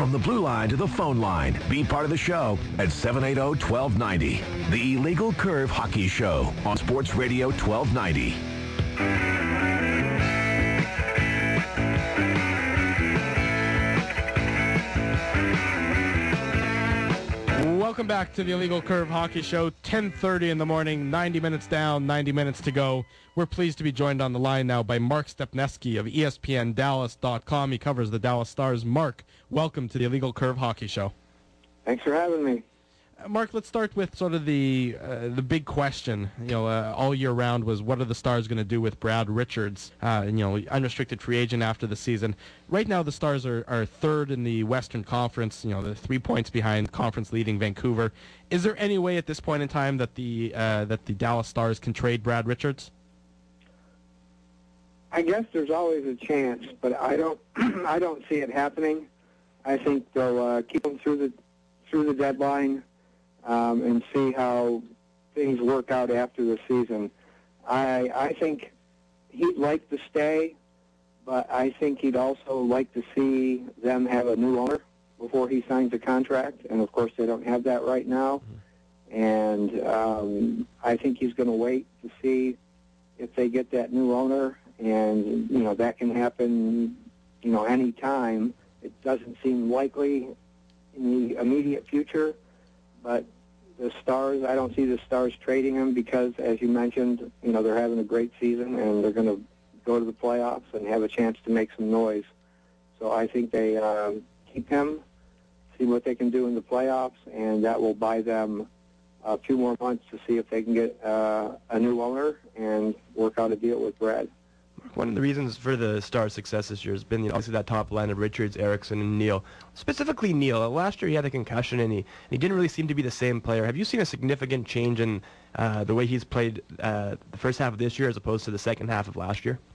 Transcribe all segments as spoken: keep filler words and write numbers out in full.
From the blue line to the phone line, be part of the show at seven eight zero, one two nine zero. The Illegal Curve Hockey Show on Sports Radio twelve ninety. Welcome back to the Illegal Curve Hockey Show. ten thirty in the morning, ninety minutes down, ninety minutes to go. We're pleased to be joined on the line now by Mark Stepneski of E S P N Dallas dot com. He covers the Dallas Stars. Mark, welcome to the Illegal Curve Hockey Show. Thanks for having me. Uh, Mark, let's start with sort of the uh, the big question. You know, uh, all year round was what are the Stars going to do with Brad Richards? Uh, you know, unrestricted free agent after the season. Right now, the Stars are, are third in the Western Conference. You know, they're three points behind conference leading Vancouver. Is there any way at this point in time that the uh, that the Dallas Stars can trade Brad Richards? I guess there's always a chance, but I don't I don't see it happening. I think they'll uh, keep him through the through the deadline. Um, and see how things work out after the season. I I think he'd like to stay, but I think he'd also like to see them have a new owner before he signs a contract, and of course they don't have that right now. And um, I think he's going to wait to see if they get that new owner, and you know that can happen, you know, any time. It doesn't seem likely in the immediate future. But the Stars, I don't see the Stars trading him because, as you mentioned, you know, they're having a great season and they're going to go to the playoffs and have a chance to make some noise. So I think they uh, keep him, see what they can do in the playoffs, and that will buy them a few more months to see if they can get uh, a new owner and work out a deal with Brad. One of the reasons for the Stars' success this year has been, you know, obviously that top line of Richards, Eriksson, and Neal. Specifically Neal. Last year he had a concussion and he, and he didn't really seem to be the same player. Have you seen a significant change in uh, the way he's played uh, the first half of this year as opposed to the second half of last year?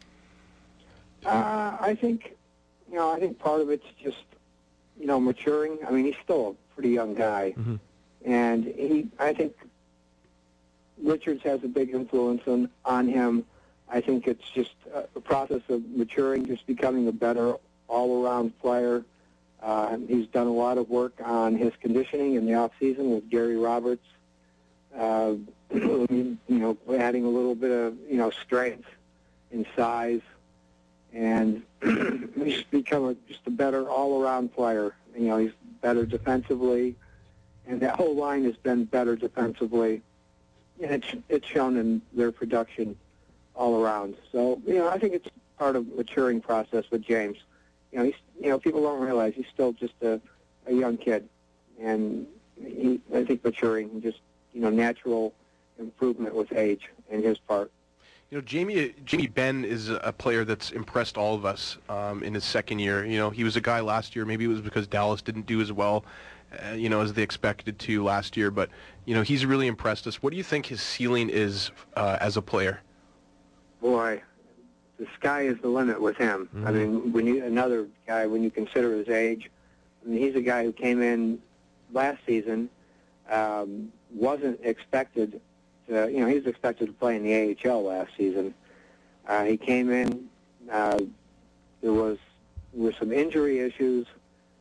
Uh, I think, you know, I think part of it's just, you know, maturing. I mean, he's still a pretty young guy. Mm-hmm. And he, I think Richards has a big influence on, on him. I think it's just a process of maturing, just becoming a better all-around player. Uh, he's done a lot of work on his conditioning in the off-season with Gary Roberts, uh, you know, adding a little bit of, you know, strength and size. And he's become a, just a better all-around player. You know, he's better defensively, and that whole line has been better defensively. And it's, it's shown in their production all around. So, you know, I think it's part of maturing process with James. You know, he's, you know, people don't realize he's still just a, a young kid. And he, I think maturing and just, you know, natural improvement with age in his part. You know, Jamie Jamie Benn is a player that's impressed all of us um, in his second year. You know, he was a guy last year. Maybe it was because Dallas didn't do as well, uh, you know, as they expected to last year. But, you know, he's really impressed us. What do you think his ceiling is uh, as a player? Boy, the sky is the limit with him. Mm-hmm. I mean, when you another guy, when you consider his age, I mean, he's a guy who came in last season, um, wasn't expected to, you know, he was expected to play in the A H L last season. Uh, he came in, uh, there was there were some injury issues,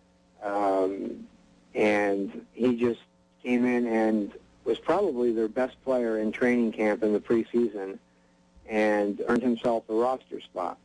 um, and he just came in and was probably their best player in training camp in the preseason, and earned himself a roster spot.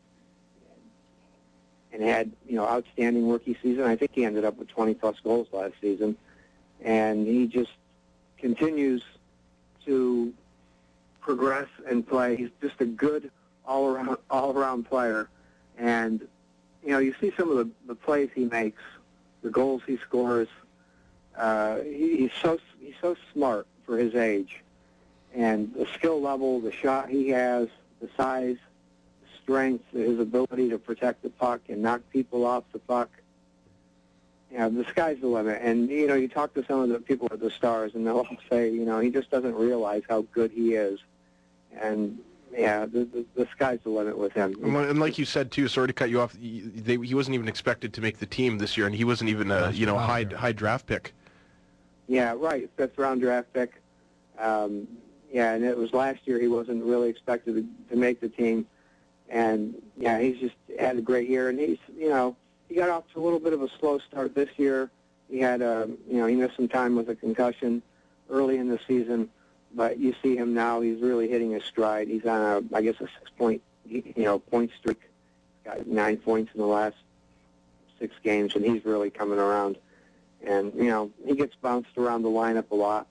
And had, you know, outstanding rookie season. I think he ended up with twenty plus goals last season. And he just continues to progress and play. He's just a good all-around all-around player. And, you know, you see some of the, the plays he makes, the goals he scores. Uh, he, he's so he's so smart for his age. And the skill level, the shot he has, the size, the strength, his ability to protect the puck and knock people off the puck, you know, the sky's the limit. And, you know, you talk to some of the people at the Stars, and they'll all say, you know, he just doesn't realize how good he is. And, yeah, the, the, the sky's the limit with him. And like you said, too, sorry to cut you off, they, he wasn't even expected to make the team this year, and he wasn't even a, you know, a high, high draft pick. Yeah, right, fifth-round draft pick. Um, yeah, and it was last year he wasn't really expected to, to make the team. And, yeah, he's just had a great year. And he's, you know, he got off to a little bit of a slow start this year. He had a, you know, he missed some time with a concussion early in the season, but you see him now. He's really hitting his stride. He's on a, I guess, a six-point, you know, point streak. He's got nine points in the last six games, and he's really coming around. And, you know, he gets bounced around the lineup a lot.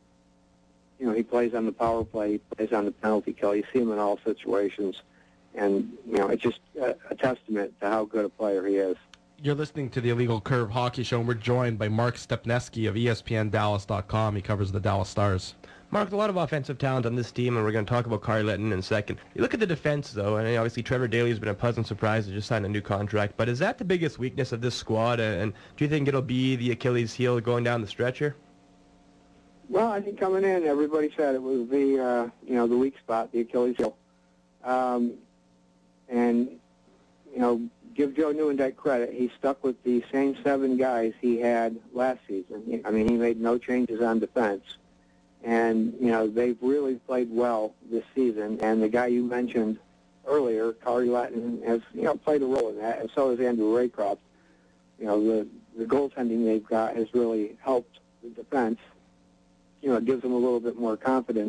You know, he plays on the power play, he plays on the penalty kill. You see him in all situations. And, you know, it's just a, a testament to how good a player he is. You're listening to the Illegal Curve Hockey Show, and we're joined by Mark Stepneski of E S P N Dallas dot com. He covers the Dallas Stars. Mark, a lot of offensive talent on this team, and we're going to talk about Kari Lehtonen in a second. You look at the defense, though, and obviously Trevor Daley has been a pleasant surprise to just sign a new contract. But is that the biggest weakness of this squad, and do you think it'll be the Achilles heel going down the stretch here? Well, I think coming in, everybody said it was the, uh, you know, the weak spot, the Achilles heel. Um, and, you know, give Joe Nieuwendyk credit. He stuck with the same seven guys he had last season. I mean, he made no changes on defense. And, you know, they've really played well this season. And the guy you mentioned earlier, Kari Lehtonen, has, you know, played a role in that, and so has Andrew Raycroft. You know, the, the goaltending they've got has really helped the defense. You know, it gives them a little bit more confidence.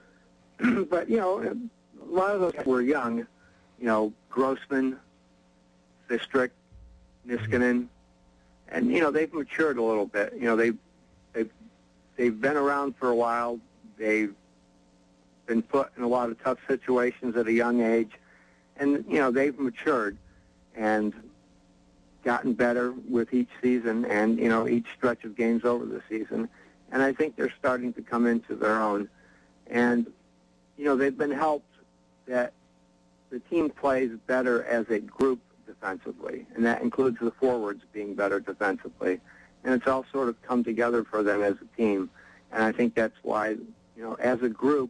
But, you know, a lot of those guys were young. You know, Grossman, Sistrick, Niskanen, and, you know, they've matured a little bit. You know, they've, they've, they've been around for a while. They've been put in a lot of tough situations at a young age. And, you know, they've matured and gotten better with each season and, you know, each stretch of games over the season. And I think they're starting to come into their own. And, you know, they've been helped that the team plays better as a group defensively, and that includes the forwards being better defensively. And it's all sort of come together for them as a team. And I think that's why, you know, as a group,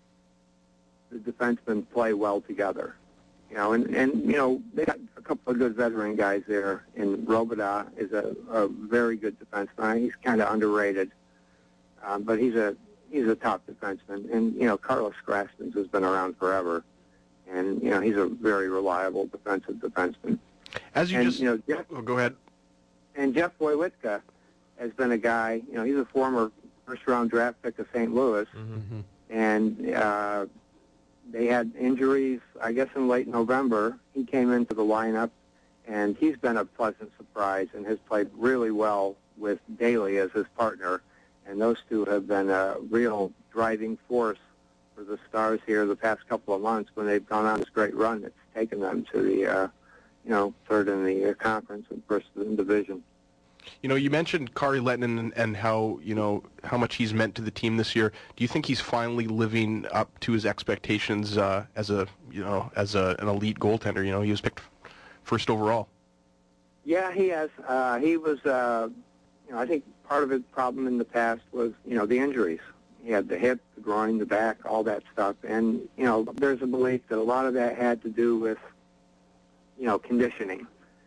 the defensemen play well together. You know, and, and you know, they got a couple of good veteran guys there. And Robidas is a, a very good defenseman. He's kind of underrated, um, but he's a he's a top defenseman. And, you know, Carlos Grastens has been around forever. And, you know, he's a very reliable defensive defenseman. As you and, just... You know, Jeff, oh, go ahead. And Jeff Wojciechowski has been a guy, you know, he's a former first-round draft pick of Saint Louis. Mm-hmm. And uh, they had injuries, I guess, in late November. He came into the lineup, and he's been a pleasant surprise and has played really well with Daley as his partner. And those two have been a real driving force for the Stars here the past couple of months when they've gone on this great run that's taken them to the, uh, you know, third in the uh, conference and first in the division. You know, you mentioned Kari Lehtonen and, and how, you know, how much he's meant to the team this year. Do you think he's finally living up to his expectations uh, as a, you know, as a, an elite goaltender? You know, he was picked first overall. Yeah, he has. Uh, he was, uh, you know, I think part of his problem in the past was, you know, the injuries. He had the hip, the groin, the back, all that stuff. And, you know, there's a belief that a lot of that had to do with, you know, conditioning.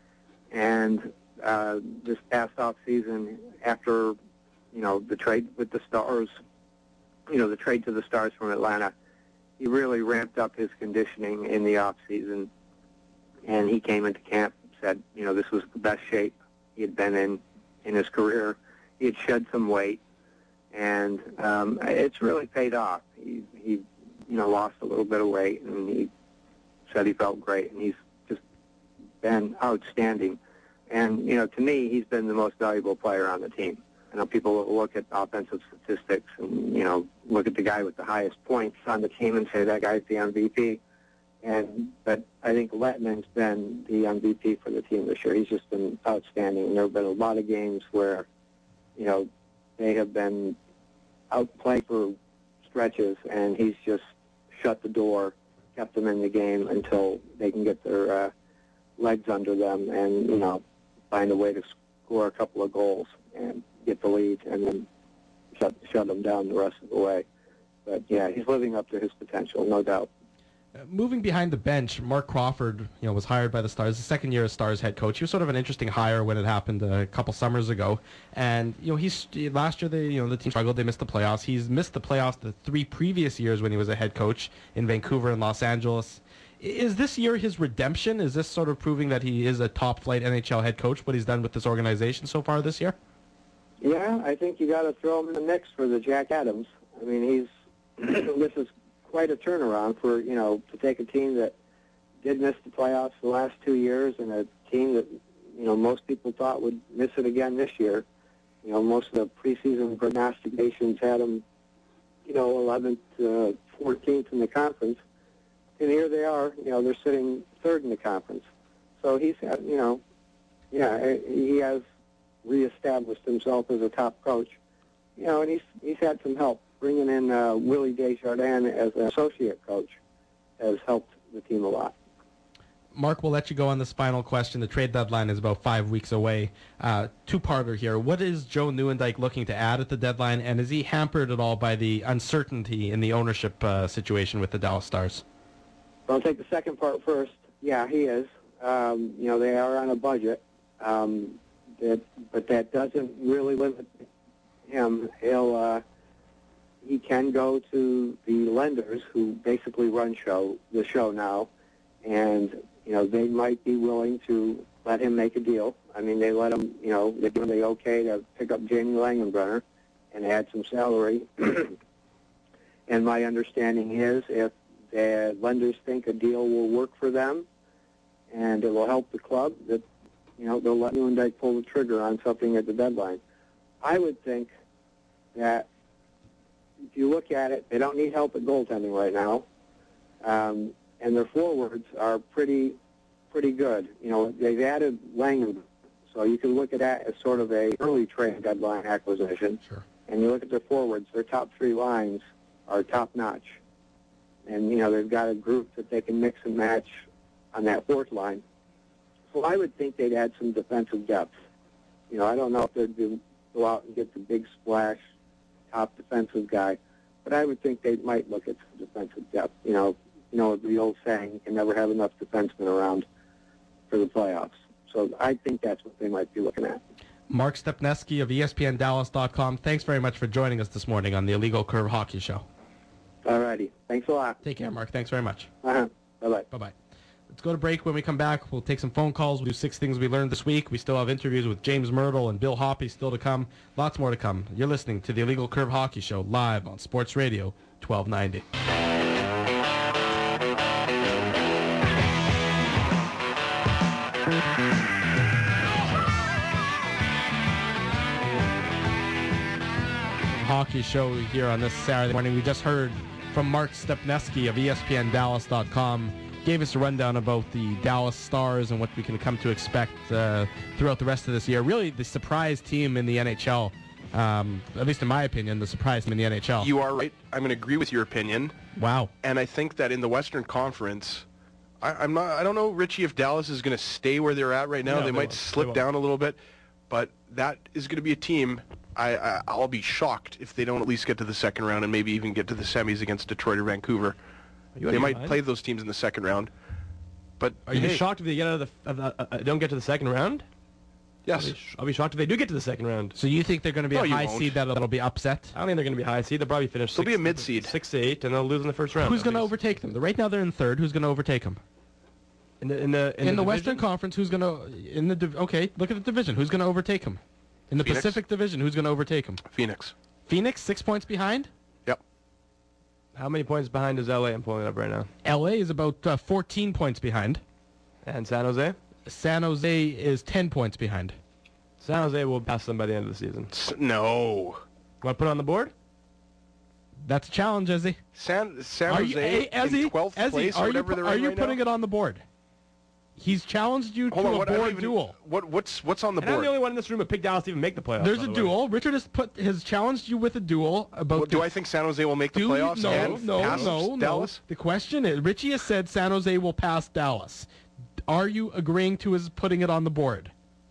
And uh, this past off season, after, you know, the trade with the Stars, you know, the trade to the Stars from Atlanta, he really ramped up his conditioning in the off season. And he came into camp and said, you know, this was the best shape he had been in in his career. He had shed some weight. And um, it's really paid off. He, he, you know, lost a little bit of weight, and he said he felt great, and he's just been outstanding. And, you know, to me, he's been the most valuable player on the team. I know people look at offensive statistics and, you know, look at the guy with the highest points on the team and say that guy's the M V P. And but I think Lehtonen's been the M V P for the team this year. He's just been outstanding. And there have been a lot of games where, you know, they have been outplayed for stretches, and he's just shut the door, kept them in the game until they can get their uh, legs under them and, you know, find a way to score a couple of goals and get the lead and then shut, shut them down the rest of the way. But, yeah, he's living up to his potential, no doubt. Uh, moving behind the bench, Mark Crawford, you know, was hired by the Stars, the second year as Stars head coach. He was sort of an interesting hire when it happened a couple summers ago. And, you know, he's last year, they, you know, the team struggled. They missed the playoffs. He's missed the playoffs the three previous years when he was a head coach in Vancouver and Los Angeles. Is this year his redemption? Is this sort of proving that he is a top-flight N H L head coach, what he's done with this organization so far this year? Yeah, I think you got to throw him in the mix for the Jack Adams. I mean, he's this is quite a turnaround for, you know, to take a team that did miss the playoffs the last two years and a team that, you know, most people thought would miss it again this year. You know, most of the preseason prognostications had them, you know, eleventh, uh, fourteenth in the conference. And here they are, you know, they're sitting third in the conference. So he's had, you know, yeah, he has reestablished himself as a top coach. You know, and he's he's had some help. Bringing in uh, Willie Desjardins as an associate coach has helped the team a lot. Mark, we'll let you go on this final question. The trade deadline is about five weeks away. Uh, two-parter here. What is Joe Nieuwendyk looking to add at the deadline, and is he hampered at all by the uncertainty in the ownership uh, situation with the Dallas Stars? Well, I'll take the second part first. Yeah, he is. Um, you know, they are on a budget, um, that, but that doesn't really limit him. He'll uh, he can go to the lenders who basically run show the show now, and you know they might be willing to let him make a deal. I mean, they let him. You know, they give him the okay to pick up Jamie Langenbrunner and add some salary. And my understanding is if the lenders think a deal will work for them and it will help the club, that, you know, they'll let Nieuwendyk pull the trigger on something at the deadline. I would think that if you look at it, they don't need help at goaltending right now, um, and their forwards are pretty pretty good. You know, they've added Langenbrunner, so you can look at that as sort of a early trade deadline acquisition. Sure. And you look at their forwards, their top three lines are top-notch. And, you know, they've got a group that they can mix and match on that fourth line. So I would think they'd add some defensive depth. You know, I don't know if they'd do, go out and get the big splash top defensive guy, but I would think they might look at some defensive depth. You know, you know the old saying, you can never have enough defensemen around for the playoffs. So I think that's what they might be looking at. Mark Stepneski of E S P N Dallas dot com, thanks very much for joining us this morning on the Illegal Curve Hockey Show. All righty. Thanks a lot. Take care, Mark. Thanks very much. Uh-huh. Bye-bye. Bye-bye. Let's go to break. When we come back, we'll take some phone calls. We'll do six things we learned this week. We still have interviews with James Myrtle and Bill Hoppy still to come. Lots more to come. You're listening to the Illegal Curve Hockey Show live on Sports Radio twelve ninety. Hockey show here on this Saturday morning. We just heard from Mark Stepneski of E S P N Dallas dot com. Gave us a rundown about the Dallas Stars and what we can come to expect uh, throughout the rest of this year. Really, the surprise team in the N H L, um, at least in my opinion, the surprise team in the N H L. You are right. I'm going to agree with your opinion. Wow. And I think that in the Western Conference, I, I'm not. I don't know, Richie, if Dallas is going to stay where they're at right now. No, they, they might won't. slip They down a little bit, but that is going to be a team. I, I, I'll be shocked if they don't at least get to the second round and maybe even get to the semis against Detroit or Vancouver. They might mind? play those teams in the second round. But Are you hey, shocked if they get out of the, of the uh, don't get to the second round? Yes. I'll be, sh- I'll be shocked if they do get to the second round. So you think they're going to be No, a you high won't. seed that'll, that'll be upset? I don't think they're going to be high seed. They'll probably finish. They'll six, be a mid-seed. six to eight, and they'll lose in the first round. Who's going to That'll be- overtake them? Right now they're in third. Who's going to overtake them? in the in the in, In, the, division? Western Conference, who's going to in the div- okay? Look at the division. Who's going to overtake them? In the Phoenix. Pacific Division, who's going to overtake them? Phoenix. Phoenix, six points behind. Yep. How many points behind is L A? I'm pulling it up right now. L A is about uh, fourteen points behind. And San Jose? San Jose is ten points behind. San Jose will pass them by the end of the season. S- no. Want to put it on the board? That's a challenge, Ezzy. San San Are Jose you, hey, Ezzy, in twelfth Ezzy, place are or you, whatever pu- they're are in you right putting now. it on the board? He's challenged you Hold to on, a what, I don't board even, duel. What what's what's on the And I'm board? the only one in this room who picked Dallas to even make the playoffs. There's by a the way. duel. Richard has put has challenged you with a duel about. What, do the- I think San Jose will make the do you- playoffs no, and no, pass no, Dallas? no. The question is, Richie has said San Jose will pass Dallas. Are you agreeing to his putting it on the board?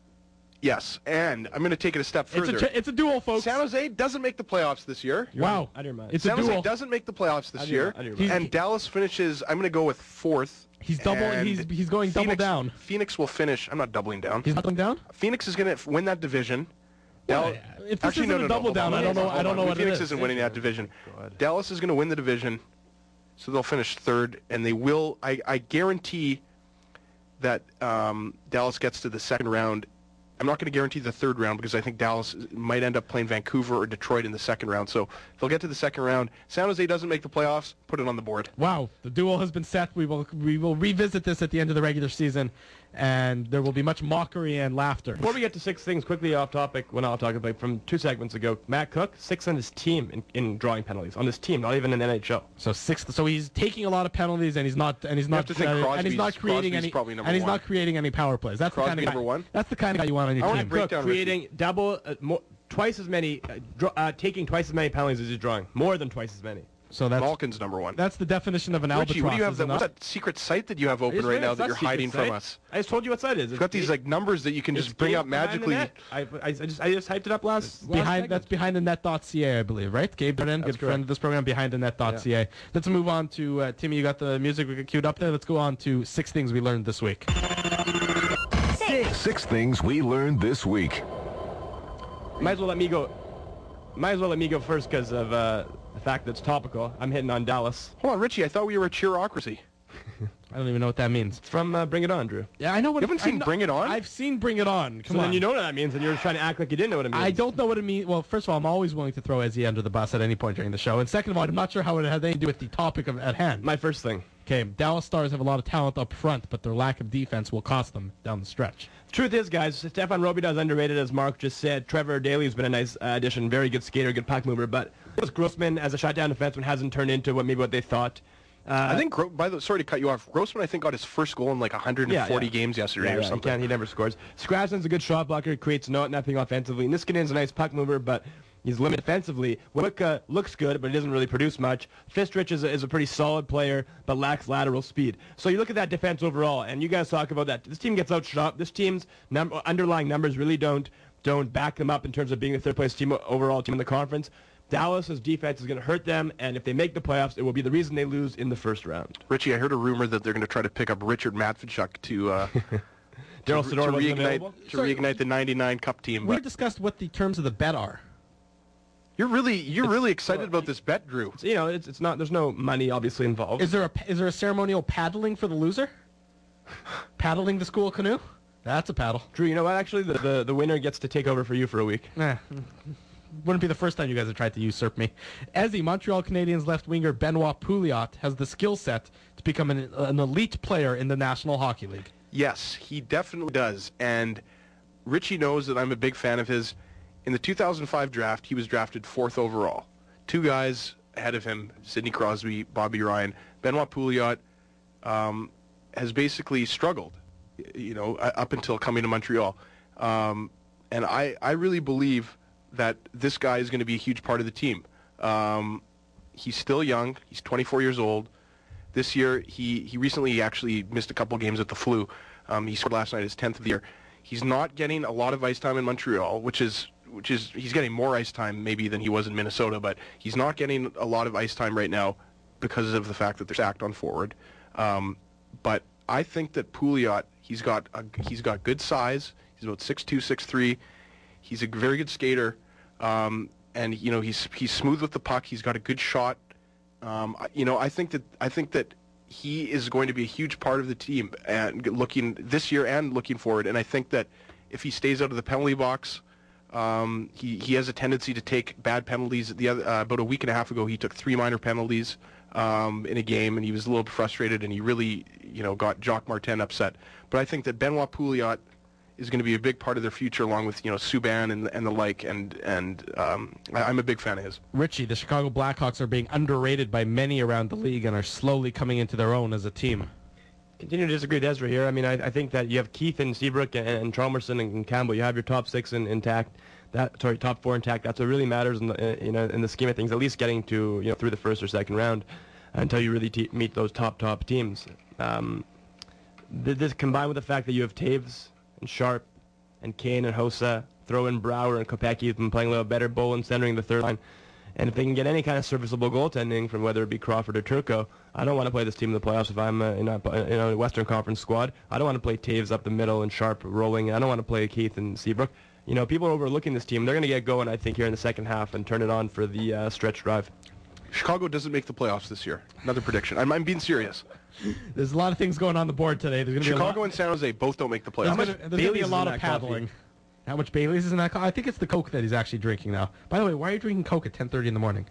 Yes, and I'm going to take it a step It's further. a, ch- it's a duel, folks. San Jose doesn't make the playoffs this year. Wow. Out of your mind. It's San a duel. Jose doesn't make the playoffs this Out of your year, mind, out of your mind. and He's- Dallas finishes. I'm going to go with fourth. He's double. and He's he's going double Phoenix, down. Phoenix will finish. I'm not doubling down. He's not going down. Phoenix is going to win that division. Dal- If this Actually, isn't no, a no, no, double hold down, on, I don't hold know. on, I don't hold know on. what Phoenix it is. isn't winning that division. God. Dallas is going to win the division, so they'll finish third, and they will. I, I guarantee that um, Dallas gets to the second round. I'm not going to guarantee the third round because I think Dallas might end up playing Vancouver or Detroit in the second round. So they'll get to the second round. San Jose doesn't make the playoffs. Put it on the board. Wow, the duel has been set. We will we will revisit this at the end of the regular season, and there will be much mockery and laughter. Before we get to six things, quickly off topic, well, not off topic, but from two segments ago, Matt Cook, six on his team in, in drawing penalties. On his team, not even in N H L. So sixth. So he's taking a lot of penalties, and he's not and he's not have to think uh, and he's not Crosby's- creating Crosby's any probably number and he's one. not creating any power plays. That's the Crosby kind of guy, number one? That's the kind of guy you want on your I wanna team. break Cook down creating double, uh, more, twice as many, uh, draw, uh, taking twice as many penalties as he's drawing. More than twice as many. So that's Malkin's number one. that's the definition of an albatross. Richie, what do you have? is That, it what's not? that secret site that you have open It's right right- now it's that not you're secret hiding site. from us? I just told you what site it is. You've got these like numbers that you can just bring up magically. I, I, I just I just hyped it up last. last Behind segment. that's behind the net dot c a, I believe, right? Gabe Brennan, good correct. friend of this program, behind the net dot c a. Let's move on to uh, Timmy. You got the music we got queued up there. Let's go on to six things we learned this week. Six things we learned this week. Might as well let me go. Might as well let me go first because of uh, the fact that it's topical. I'm hitting on Dallas. Hold on, Richie. I thought we were a cheerocracy. I don't even know what that means. It's from uh, Bring It On, Drew. Yeah, I know what. You haven't I seen know- Bring It On? I've seen Bring It On. Come So on. then you know what that means, and you're trying to act like you didn't know what it means. I don't know what it means. Well, first of all, I'm always willing to throw Ezzy under the bus at any point during the show. And second of all, I'm not sure how it had anything to do with the topic of, at hand. My first thing. Okay, Dallas Stars have a lot of talent up front, but their lack of defense will cost them down the stretch. Truth is, guys, Stefan Robida is underrated, as Mark just said. Trevor Daly has been a nice uh, addition. Very good skater, good puck mover. But Grossman, as a shutdown defenseman, hasn't turned into what maybe what they thought. Uh, I think, Gro- by the sorry to cut you off, Grossman I think got his first goal in like one hundred forty yeah, yeah. games yesterday Yeah, or yeah, something. He, can, he never scores. Scratton's a good shot blocker, creates no, nothing offensively. Niskanen is a nice puck mover, but he's limited defensively. Wicca looks good, but he doesn't really produce much. Fistrich is a, is a pretty solid player, but lacks lateral speed. So you look at that defense overall, and you guys talk about that. This team gets outshot. This team's num- underlying numbers really don't don't back them up in terms of being the third place team overall team in the conference. Dallas's defense is going to hurt them, and if they make the playoffs, it will be the reason they lose in the first round. Richie, I heard a rumor that they're going to try to pick up Richard Matvichuk to uh, Daryl to, Sador to wasn't reignite available? to reignite the ninety-nine Cup team. We But discussed what the terms of the bet are. you're really you're really excited about this bet, Drew. So, you know, it's it's not. There's no money obviously involved. Is there a is there a ceremonial paddling for the loser? Paddling the school canoe? That's a paddle. Drew, you know what? Actually, the, the the winner gets to take over for you for a week. Eh, wouldn't be the first time you guys have tried to usurp me. Ezzy, Montreal Canadiens left winger Benoit Pouliot has the skill set to become an, an elite player in the National Hockey League. Yes, he definitely does. And Richie knows that I'm a big fan of his. In the two thousand five draft, he was drafted fourth overall. Two guys ahead of him, Sidney Crosby, Bobby Ryan. Benoit Pouliot um, has basically struggled, you know, up until coming to Montreal. Um, and I, I really believe that this guy is going to be a huge part of the team. Um, he's still young. He's twenty-four years old. This year, he, he recently actually missed a couple games with the flu. Um, he scored last night his tenth of the year. He's not getting a lot of ice time in Montreal, which is which is he's getting more ice time maybe than he was in Minnesota, but he's not getting a lot of ice time right now because of the fact that they're stacked on forward. Um, but I think that Pouliot, he's got a, he's got good size. He's about six two, six three. He's a very good skater. Um, and you know he's he's smooth with the puck. He's got a good shot. Um, I- you know I think that I think that he is going to be a huge part of the team and looking this year and looking forward. And I think that if he stays out of the penalty box, um, he he has a tendency to take bad penalties. The other, uh, about a week and a half ago, he took three minor penalties um, in a game, and he was a little frustrated, and he really you know got Jacques Martin upset. But I think that Benoit Pouliot is going to be a big part of their future, along with you know Subban and and the like. And and um, I, I'm a big fan of his. Richie, the Chicago Blackhawks are being underrated by many around the league and are slowly coming into their own as a team. Continue to disagree with Ezra here. I mean, I, I think that you have Keith and Seabrook and, and Chalmerson and, and Campbell. You have your top six in, intact. That sorry, top four intact. That's what really matters in the uh, you know in the scheme of things. At least getting to you know through the first or second round until you really te- meet those top top teams. Um, th- this combined with the fact that you have Taves and Sharp and Kane and Hossa, throw in Brower and Kopecky who've been playing a little better, Bolin centering the third line. And if they can get any kind of serviceable goaltending from whether it be Crawford or Turco, I don't want to play this team in the playoffs if I'm uh, in, a, in a Western Conference squad. I don't want to play Taves up the middle and Sharp rolling. I don't want to play Keith and Seabrook. You know, people are overlooking this team. They're going to get going, I think, here in the second half and turn it on for the uh, stretch drive. Chicago doesn't make the playoffs this year. Another prediction. I'm, I'm being serious. There's a lot of things going on the board today. There's gonna be a Chicago lot, and San Jose both don't make the playoffs. there's gonna, there's gonna be a lot of paddling. How much Bailey's is in that? Co- I think it's the Coke that he's actually drinking now. By the way, why are you drinking Coke at ten thirty in the morning?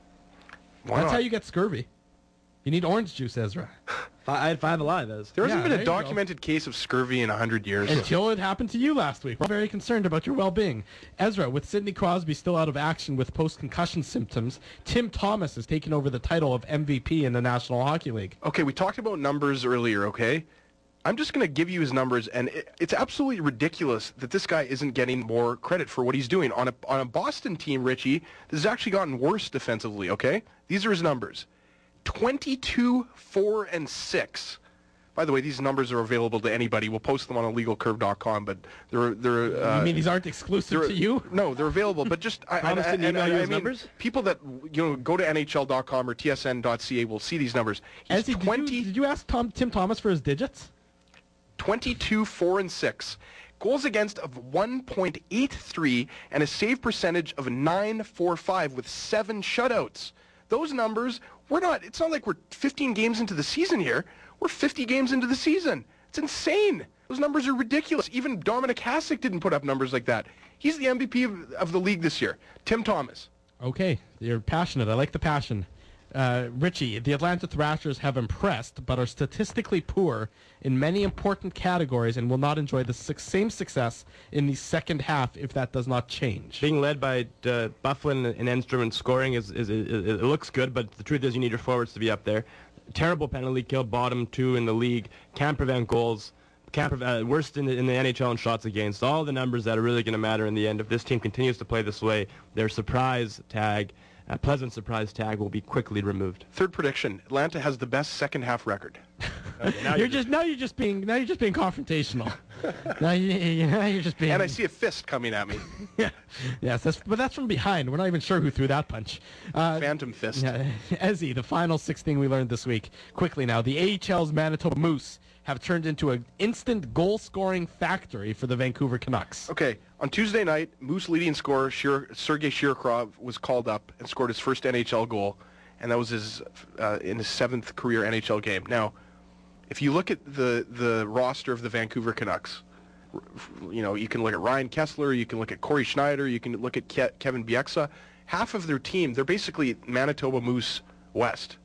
Why That's not? how you get scurvy. You need orange juice, Ezra. I had Five Alive as. There hasn't Yeah, been there a you go. documented case of scurvy in one hundred years. Until it happened to you last week. We're very concerned about your well-being. Ezra, with Sidney Crosby still out of action with post-concussion symptoms, Tim Thomas has taken over the title of M V P in the National Hockey League. Okay, we talked about numbers earlier, okay? I'm just going to give you his numbers, and it, it's absolutely ridiculous that this guy isn't getting more credit for what he's doing. On a, on a Boston team, Richie, this has actually gotten worse defensively, okay? These are his numbers. twenty-two, four, and six. By the way, these numbers are available to anybody. We'll post them on illegal curve dot com, but they're... they're uh, you mean these aren't exclusive they're- to you? No, they're available, but just... I, I, Thomas didn't and- email and you I his mean, numbers? people that, you know, go to N H L dot com or T S N dot C A will see these numbers. He's Ezzy, did, twenty... you, did you ask Tom, Tim Thomas for his digits? twenty-two, four, and six. Goals against of one point eight three and a save percentage of nine forty-five with seven shutouts. Those numbers, we're not, it's not like we're fifteen games into the season here. We're fifty games into the season. It's insane. Those numbers are ridiculous. Even Dominic Hasek didn't put up numbers like that. He's the M V P of, of the league this year. Tim Thomas. Okay, you're passionate. I like the passion. Uh, Richie, the Atlanta Thrashers have impressed, but are statistically poor in many important categories and will not enjoy the su- same success in the second half if that does not change. Being led by uh, Bufflin and Enstrom in scoring is, is, is, is it looks good, but the truth is you need your forwards to be up there. Terrible penalty kill, bottom two in the league. Can't prevent goals. Can't prevent, uh, worst in the, in the N H L in shots against. All the numbers that are really going to matter in the end. If this team continues to play this way, their surprise tag, a pleasant surprise tag, will be quickly removed. Third prediction. Atlanta has the best second half record. Okay, now You're just now you're just being now you're just being confrontational. now, you, you, now you're just being. And I see a fist coming at me. Yeah. Yes, that's, but that's from behind. We're not even sure who threw that punch. Uh, Phantom fist. yeah, Ezzy, the final six thing we learned this week. Quickly now, the A H L's Manitoba Moose have turned into an instant goal-scoring factory for the Vancouver Canucks. Okay, on Tuesday night, Moose leading scorer Shir- Sergei Shirokov was called up and scored his first N H L goal, and that was his uh, in his seventh career N H L game. Now, if you look at the the roster of the Vancouver Canucks, r- you know you can look at Ryan Kessler, you can look at Corey Schneider, you can look at Ke- Kevin Bieksa. Half of their team, they're basically Manitoba Moose West.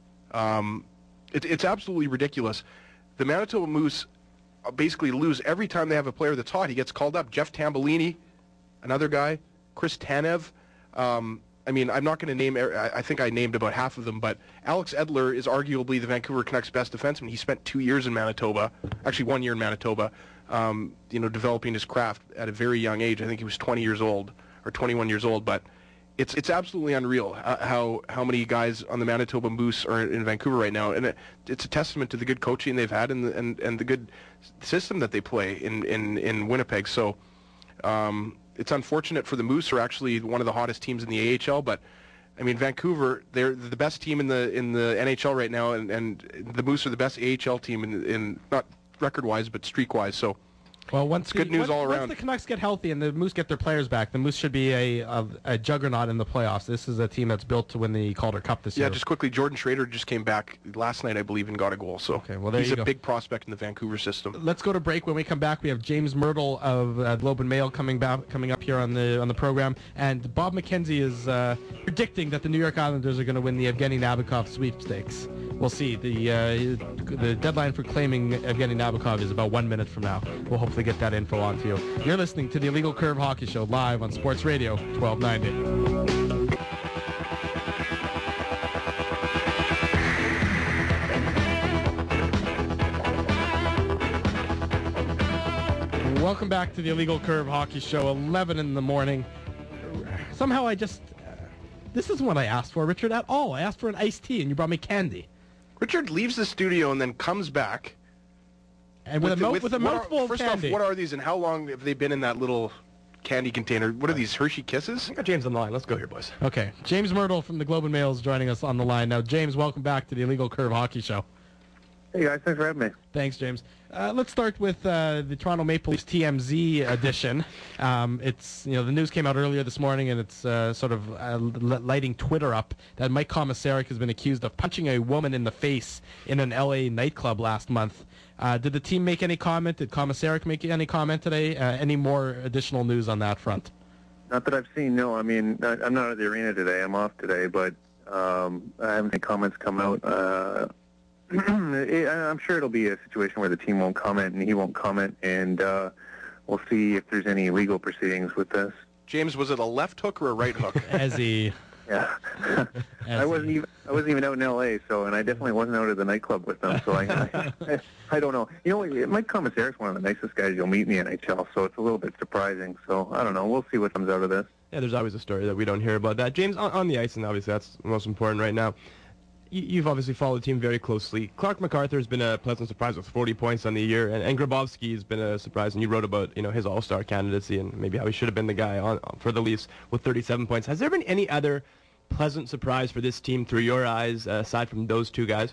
Um, it, it's absolutely ridiculous. The Manitoba Moose basically lose every time they have a player that's hot. He gets called up. Jeff Tambellini, another guy. Chris Tanev. Um, I mean, I'm not going to name, I I think I named about half of them, but Alex Edler is arguably the Vancouver Canucks' best defenseman. He spent two years in Manitoba, actually one year in Manitoba, um, you know, developing his craft at a very young age. I think he was twenty years old or twenty-one years old, but it's it's absolutely unreal uh, how how many guys on the Manitoba Moose are in Vancouver right now, and it, it's a testament to the good coaching they've had and the, and and the good system that they play in in in Winnipeg. So um, it's unfortunate for the Moose, who are actually one of the hottest teams in the A H L, but I mean Vancouver, they're the best team in the in the N H L right now, and and the Moose are the best A H L team in in not record-wise but streak-wise. So. Well, once It's good the, news once, all around. Once the Canucks get healthy and the Moose get their players back, the Moose should be a, a, a juggernaut in the playoffs. This is a team that's built to win the Calder Cup this Yeah, year. just quickly, Jordan Schrader just came back last night, I believe, and got a goal. So Okay, well, there he's you a go. big prospect in the Vancouver system. Let's go to break. When we come back, we have James Myrtle of uh, Globe and Mail coming back, coming up here on the on the program, and Bob McKenzie is uh, predicting that the New York Islanders are going to win the Evgeny Nabokov sweepstakes. We'll see. The uh, the deadline for claiming Evgeny Nabokov is about one minute from now. We'll hopefully get that info on to you. You're listening to the Illegal Curve Hockey Show live on Sports Radio twelve ninety. Welcome back to the Illegal Curve Hockey Show, eleven in the morning. Somehow I just... Uh, this isn't what I asked for, Richard, at all. I asked for an iced tea, and you brought me candy. Richard leaves the studio and then comes back. And with, a, the- mouth, with a what mouthful are, of First candy. off, what are these and how long have they been in that little candy container? What are these, Hershey Kisses? I got James on the line. Let's go here, boys. Okay, James Myrtle from the Globe and Mail is joining us on the line now. James, welcome back to the Illegal Curve Hockey Show. Hey guys, thanks for having me. Thanks, James. Uh, let's start with uh, the Toronto Maple Leafs T M Z edition. Um, it's you know the news came out earlier this morning, and it's uh, sort of uh, lighting Twitter up that Mike Komisarek has been accused of punching a woman in the face in an L A nightclub last month. Uh, did the team make any comment? Did Komisarek make any comment today? Uh, any more additional news on that front? Not that I've seen, no. I mean, I, I'm not at the arena today. I'm off today, but um, I haven't seen comments come out. Uh, it, I'm sure it'll be a situation where the team won't comment and he won't comment, and uh, we'll see if there's any legal proceedings with this. James, was it a left hook or a right hook? As he... Yeah. I wasn't even I wasn't even out in L A, so and I definitely wasn't out at the nightclub with them, so I I, I don't know. You know, Mike Komisarek's one of the nicest guys you'll meet in the N H L, so it's a little bit surprising. So I don't know. We'll see what comes out of this. Yeah, there's always a story that we don't hear about that. James, on, on the ice, and obviously that's most important right now. You, you've obviously followed the team very closely. Clark MacArthur has been a pleasant surprise with forty points on the year, and, and Grabowski has been a surprise. And you wrote about you know his All-Star candidacy and maybe how he should have been the guy on for the Leafs with thirty-seven points. Has there been any other pleasant surprise for this team through your eyes, uh, aside from those two guys?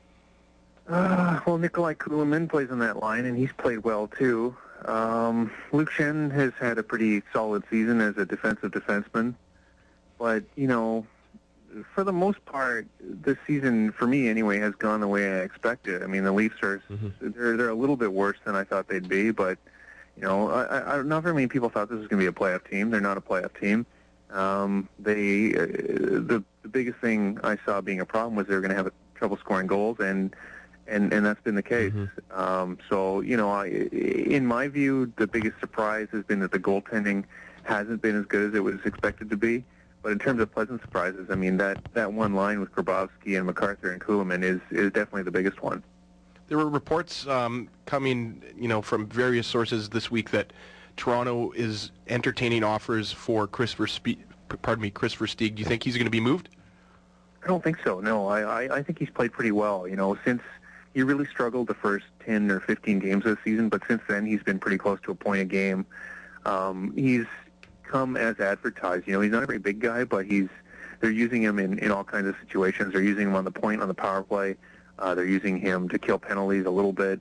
Uh, well, Nikolai Kulemin plays on that line, and he's played well, too. Um, Luke Shen has had a pretty solid season as a defensive defenseman. But, you know, for the most part, this season, for me anyway, has gone the way I expected. I mean, the Leafs are mm-hmm. they're, they're a little bit worse than I thought they'd be, but, you know, I, I, not very many people thought this was going to be a playoff team. They're not a playoff team. Um, they uh, the the biggest thing I saw being a problem was they were going to have a, trouble scoring goals, and and and that's been the case. Mm-hmm. Um, so you know, I, in my view, the biggest surprise has been that the goaltending hasn't been as good as it was expected to be. But in terms of pleasant surprises, I mean that, that one line with Grabowski and MacArthur and Kulemin is is definitely the biggest one. There were reports um, coming, you know, from various sources this week that Toronto is entertaining offers for Chris Versteeg. Pardon me, Chris Versteeg. Do you think he's going to be moved? I don't think so. No, I, I, I think he's played pretty well. You know, since he really struggled the first ten or fifteen games of the season, but since then he's been pretty close to a point a game. Um, he's come as advertised. You know, he's not a very big guy, but he's they're using him in, in all kinds of situations. They're using him on the point, on the power play. Uh, they're using him to kill penalties a little bit.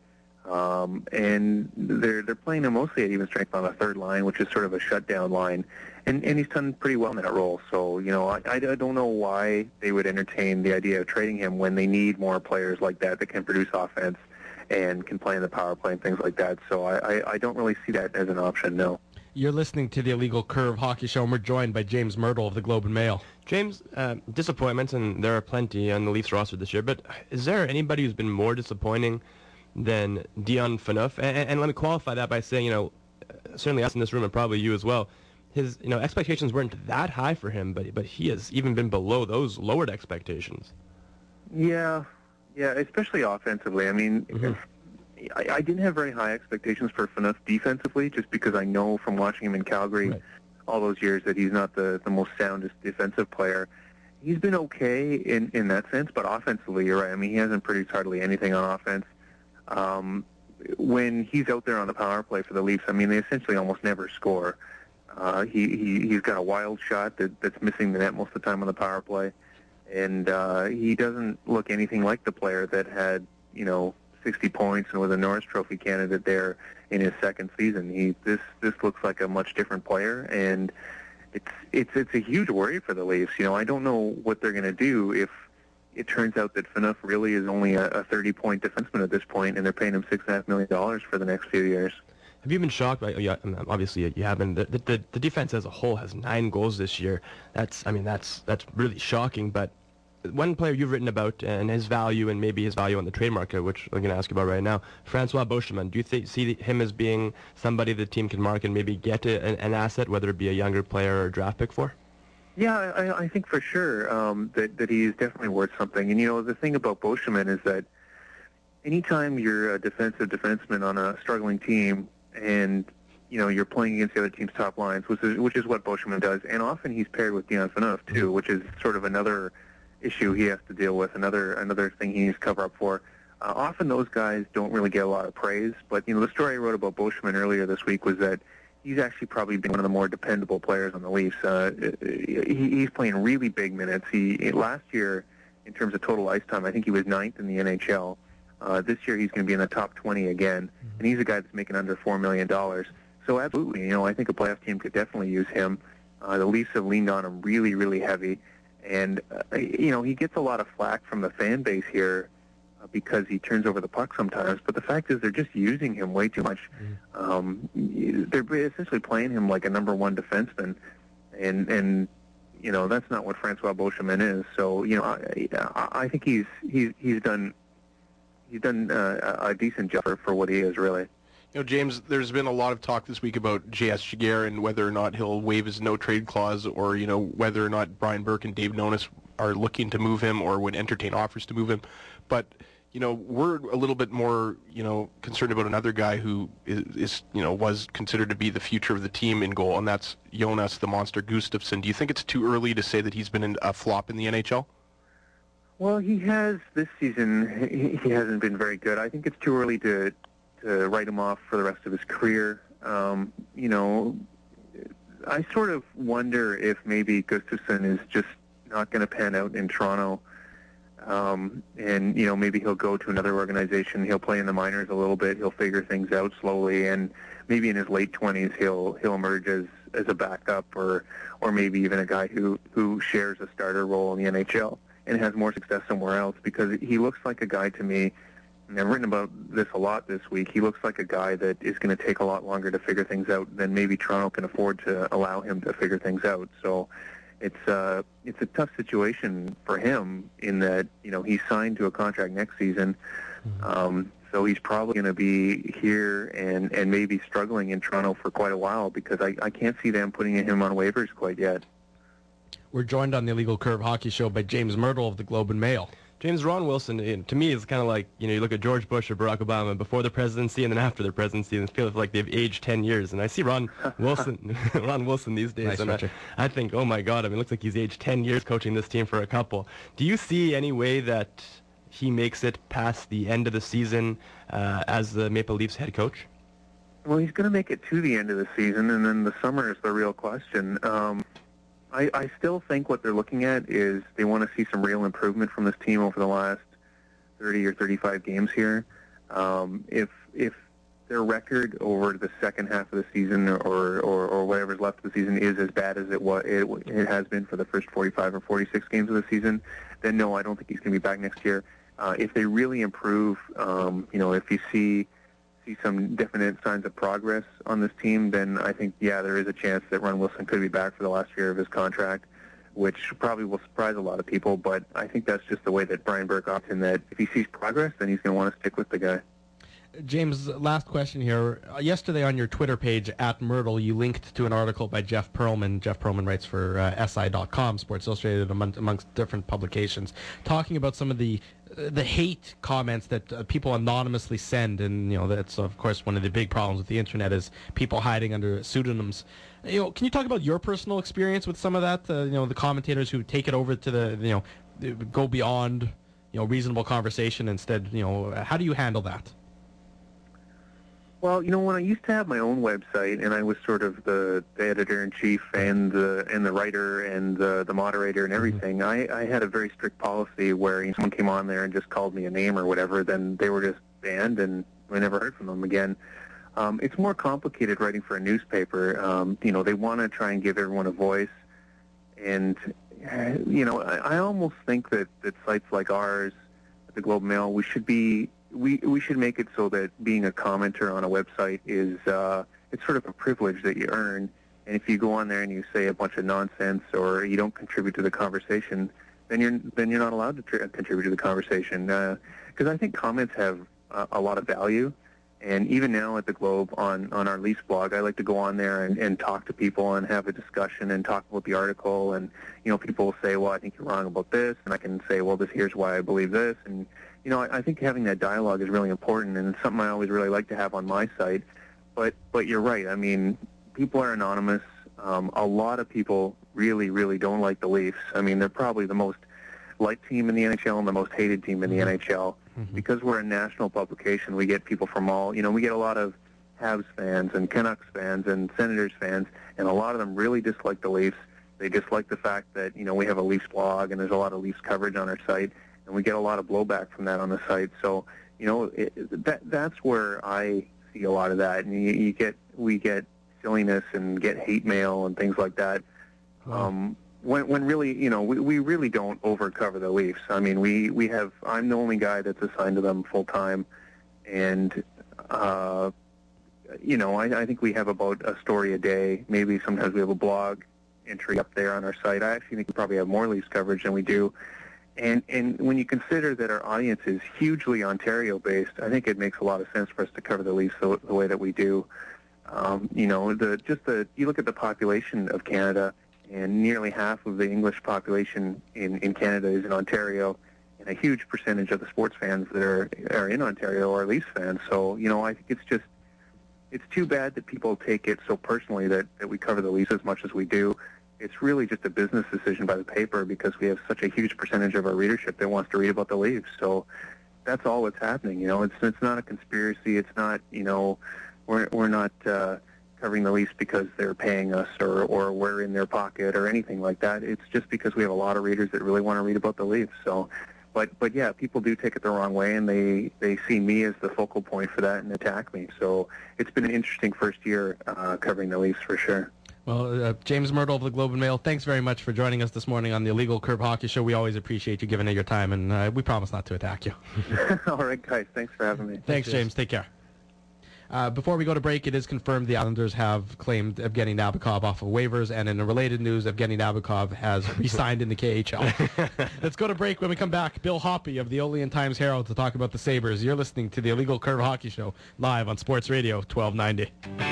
Um, and they're they're playing him mostly at even strength on the third line, which is sort of a shutdown line, and and he's done pretty well in that role. So you know, I, I don't know why they would entertain the idea of trading him when they need more players like that that can produce offense and can play in the power play and things like that. So I, I, I don't really see that as an option. No. You're listening to the Illegal Curve Hockey Show, and we're joined by James Myrtle of the Globe and Mail. James, uh, disappointments, and there are plenty on the Leafs roster this year, but is there anybody who's been more disappointing than Dion Phaneuf? And, and let me qualify that by saying, you know, certainly us in this room and probably you as well, his, you know, expectations weren't that high for him, but but he has even been below those lowered expectations. Yeah, yeah, especially offensively. I mean, mm-hmm. I, I didn't have very high expectations for Phaneuf defensively, just because I know from watching him in Calgary right. all those years that he's not the, the most soundest defensive player. He's been okay in, in that sense, but offensively, you're right. I mean, he hasn't produced hardly anything on offense. Um, when he's out there on the power play for the Leafs, I mean, they essentially almost never score. Uh, he, he, he's got a wild shot that, that's missing the net most of the time on the power play. And uh, he doesn't look anything like the player that had, you know, sixty points and was a Norris Trophy candidate there in his second season. He this this looks like a much different player, and it's it's it's a huge worry for the Leafs. You know, I don't know what they're going to do if it turns out that Phaneuf really is only a, a thirty-point defenseman at this point, and they're paying him six and a half million dollars for the next few years. Have you been shocked by? Yeah, obviously you haven't. The, the the defense as a whole has nine goals this year. That's I mean that's that's really shocking. But one player you've written about and his value and maybe his value on the trade market, which I'm going to ask you about right now, Francois Beauchemin. Do you th- see him as being somebody the team can market and maybe get a, an, an asset, whether it be a younger player or a draft pick for? Yeah, I, I think for sure um, that, that he is definitely worth something. And, you know, the thing about Beauchemin is that anytime you're a defensive defenseman on a struggling team and, you know, you're playing against the other team's top lines, which is, which is what Beauchemin does, and often he's paired with Dion Phaneuf, too, which is sort of another issue he has to deal with, another another thing he needs to cover up for. Uh, often those guys don't really get a lot of praise, but, you know, the story I wrote about Beauchemin earlier this week was that he's actually probably been one of the more dependable players on the Leafs. Uh, he, he's playing really big minutes. He last year, in terms of total ice time, I think he was ninth in the N H L. Uh, this year he's going to be in the top twenty again, mm-hmm. and he's a guy that's making under four million dollars. So absolutely, you know, I think a playoff team could definitely use him. Uh, the Leafs have leaned on him really, really heavy, and uh, you know, he gets a lot of flack from the fan base here uh, because he turns over the puck sometimes. But the fact is, they're just using him way too much. Mm-hmm. Um, they're essentially playing him like a number one defenseman, and and you know, that's not what Francois Beauchemin is. So you know, I, I think he's he's he's done he's done uh, a decent job for, for what he is, really. You know, James, there's been a lot of talk this week about J S Giguère and whether or not he'll waive his no-trade clause, or, you know, whether or not Brian Burke and Dave Nonis are looking to move him or would entertain offers to move him. But, you know, we're a little bit more, you know, concerned about another guy who is, is you know, was considered to be the future of the team in goal, and that's Jonas the Monster Gustafsson. Do you think it's too early to say that he's been a flop in the N H L? Well, he has this season. He, he hasn't been very good. I think it's too early to... to write him off for the rest of his career. Um, you know, I sort of wonder if maybe Gustafsson is just not going to pan out in Toronto. Um, and, you know, maybe he'll go to another organization. He'll play in the minors a little bit. He'll figure things out slowly. And maybe in his late twenties, he'll he'll emerge as, as a backup, or or maybe even a guy who, who shares a starter role in the N H L and has more success somewhere else, because he looks like a guy to me, and I've written about this a lot this week, he looks like a guy that is going to take a lot longer to figure things out than maybe Toronto can afford to allow him to figure things out. So it's uh, it's a tough situation for him in that, you know, he's signed to a contract next season. Um, so he's probably going to be here and, and maybe struggling in Toronto for quite a while, because I, I can't see them putting him on waivers quite yet. We're joined on the Illegal Curve Hockey Show by James Myrtle of the Globe and Mail. James, Ron Wilson, to me, is kind of like, you know, you look at George Bush or Barack Obama before the presidency and then after their presidency, and it feels like they've aged ten years. And I see Ron Wilson Ron Wilson these days, nice, and I, I think, oh, my God, I mean, it looks like he's aged ten years coaching this team for a couple. Do you see any way that he makes it past the end of the season uh, as the Maple Leafs head coach? Well, he's going to make it to the end of the season, and then the summer is the real question. Um, I, I still think what they're looking at is they want to see some real improvement from this team over the last thirty or thirty-five games here. Um, if if their record over the second half of the season, or, or, or whatever's left of the season, is as bad as it was, it, it has been for the first forty-five or forty-six games of the season, then no, I don't think he's going to be back next year. Uh, if they really improve, um, you know, if you see see some definite signs of progress on this team, then I think, yeah, there is a chance that Ron Wilson could be back for the last year of his contract, which probably will surprise a lot of people. But I think that's just the way that Brian Burke opts in, that if he sees progress, then he's going to want to stick with the guy. James, last question here. Uh, yesterday on your Twitter page, at Myrtle, you linked to an article by Jeff Pearlman. Jeff Pearlman writes for uh, S I dot com, Sports Illustrated, among, amongst different publications, talking about some of the uh, the hate comments that uh, people anonymously send. And, you know, that's, of course, one of the big problems with the Internet is people hiding under pseudonyms. You know, can you talk about your personal experience with some of that? Uh, you know, the commentators who take it over to the, you know, go beyond, you know, reasonable conversation instead. You know, how do you handle that? Well, you know, when I used to have my own website, and I was sort of the, the editor-in-chief and the and the writer and the, the moderator and everything, mm-hmm. I, I had a very strict policy where if someone came on there and just called me a name or whatever, then they were just banned, and I never heard from them again. Um, it's more complicated writing for a newspaper. Um, you know, they want to try and give everyone a voice, and, uh, you know, I, I almost think that, that sites like ours, at the Globe and Mail, we should be... We we should make it so that being a commenter on a website is uh, it's sort of a privilege that you earn. And if you go on there and you say a bunch of nonsense or you don't contribute to the conversation, then you're then you're not allowed to tr- contribute to the conversation. Because uh, I think comments have uh, a lot of value. And even now at the Globe on, on our Leafs blog, I like to go on there and, and talk to people and have a discussion and talk about the article. And, you know, people will say, well, I think you're wrong about this. And I can say, well, this here's why I believe this. And, you know, I, I think having that dialogue is really important, and it's something I always really like to have on my site. But but you're right. I mean, people are anonymous. Um, a lot of people really, really don't like the Leafs. I mean, they're probably the most liked team in the N H L and the most hated team in the mm-hmm. N H L. Mm-hmm. Because we're a national publication, we get people from all, you know, we get a lot of Habs fans and Canucks fans and Senators fans, and a lot of them really dislike the Leafs. They dislike the fact that, you know, we have a Leafs blog and there's a lot of Leafs coverage on our site. and we get a lot of blowback from that on the site. So, you know, it, that that's where I see a lot of that, and you, you get we get silliness and get hate mail and things like that. Wow. Um, when when really, you know, we, we really don't overcover the Leafs. I mean, we we have I'm the only guy that's assigned to them full time, and uh, you know, I, I think we have about a story a day. Maybe sometimes we have a blog entry up there on our site. I actually think we probably have more Leafs coverage than we do. And and when you consider that our audience is hugely Ontario-based, I think it makes a lot of sense for us to cover the Leafs the, the way that we do. Um, you know, the just the you look at the population of Canada, and nearly half of the English population in, in Canada is in Ontario, and a huge percentage of the sports fans that are are in Ontario are Leafs fans. So, you know, I think it's just it's too bad that people take it so personally that, that we cover the Leafs as much as we do. It's really just a business decision by the paper because we have such a huge percentage of our readership that wants to read about the Leafs. So that's all that's happening. You know, it's it's not a conspiracy. It's not, you know, we're we're not uh, covering the Leafs because they're paying us or or we're in their pocket or anything like that. It's just because we have a lot of readers that really want to read about the Leafs. So, but but yeah, people do take it the wrong way, and they they see me as the focal point for that and attack me. So it's been an interesting first year uh, covering the Leafs for sure. Well, uh, James Myrtle of the Globe and Mail, thanks very much for joining us this morning on the Illegal Curve Hockey Show. We always appreciate you giving it your time, and uh, we promise not to attack you. All right, guys. Thanks for having me. Thanks, James. Take care. Uh, before we go to break, it is confirmed the Islanders have claimed Evgeny Nabokov off of waivers, and in a related news, Evgeny Nabokov has re-signed in the K H L. Let's go to break. When we come back, Bill Hoppy of the Olean Times-Herald to talk about the Sabres. You're listening to the Illegal Curve Hockey Show live on Sports Radio twelve ninety.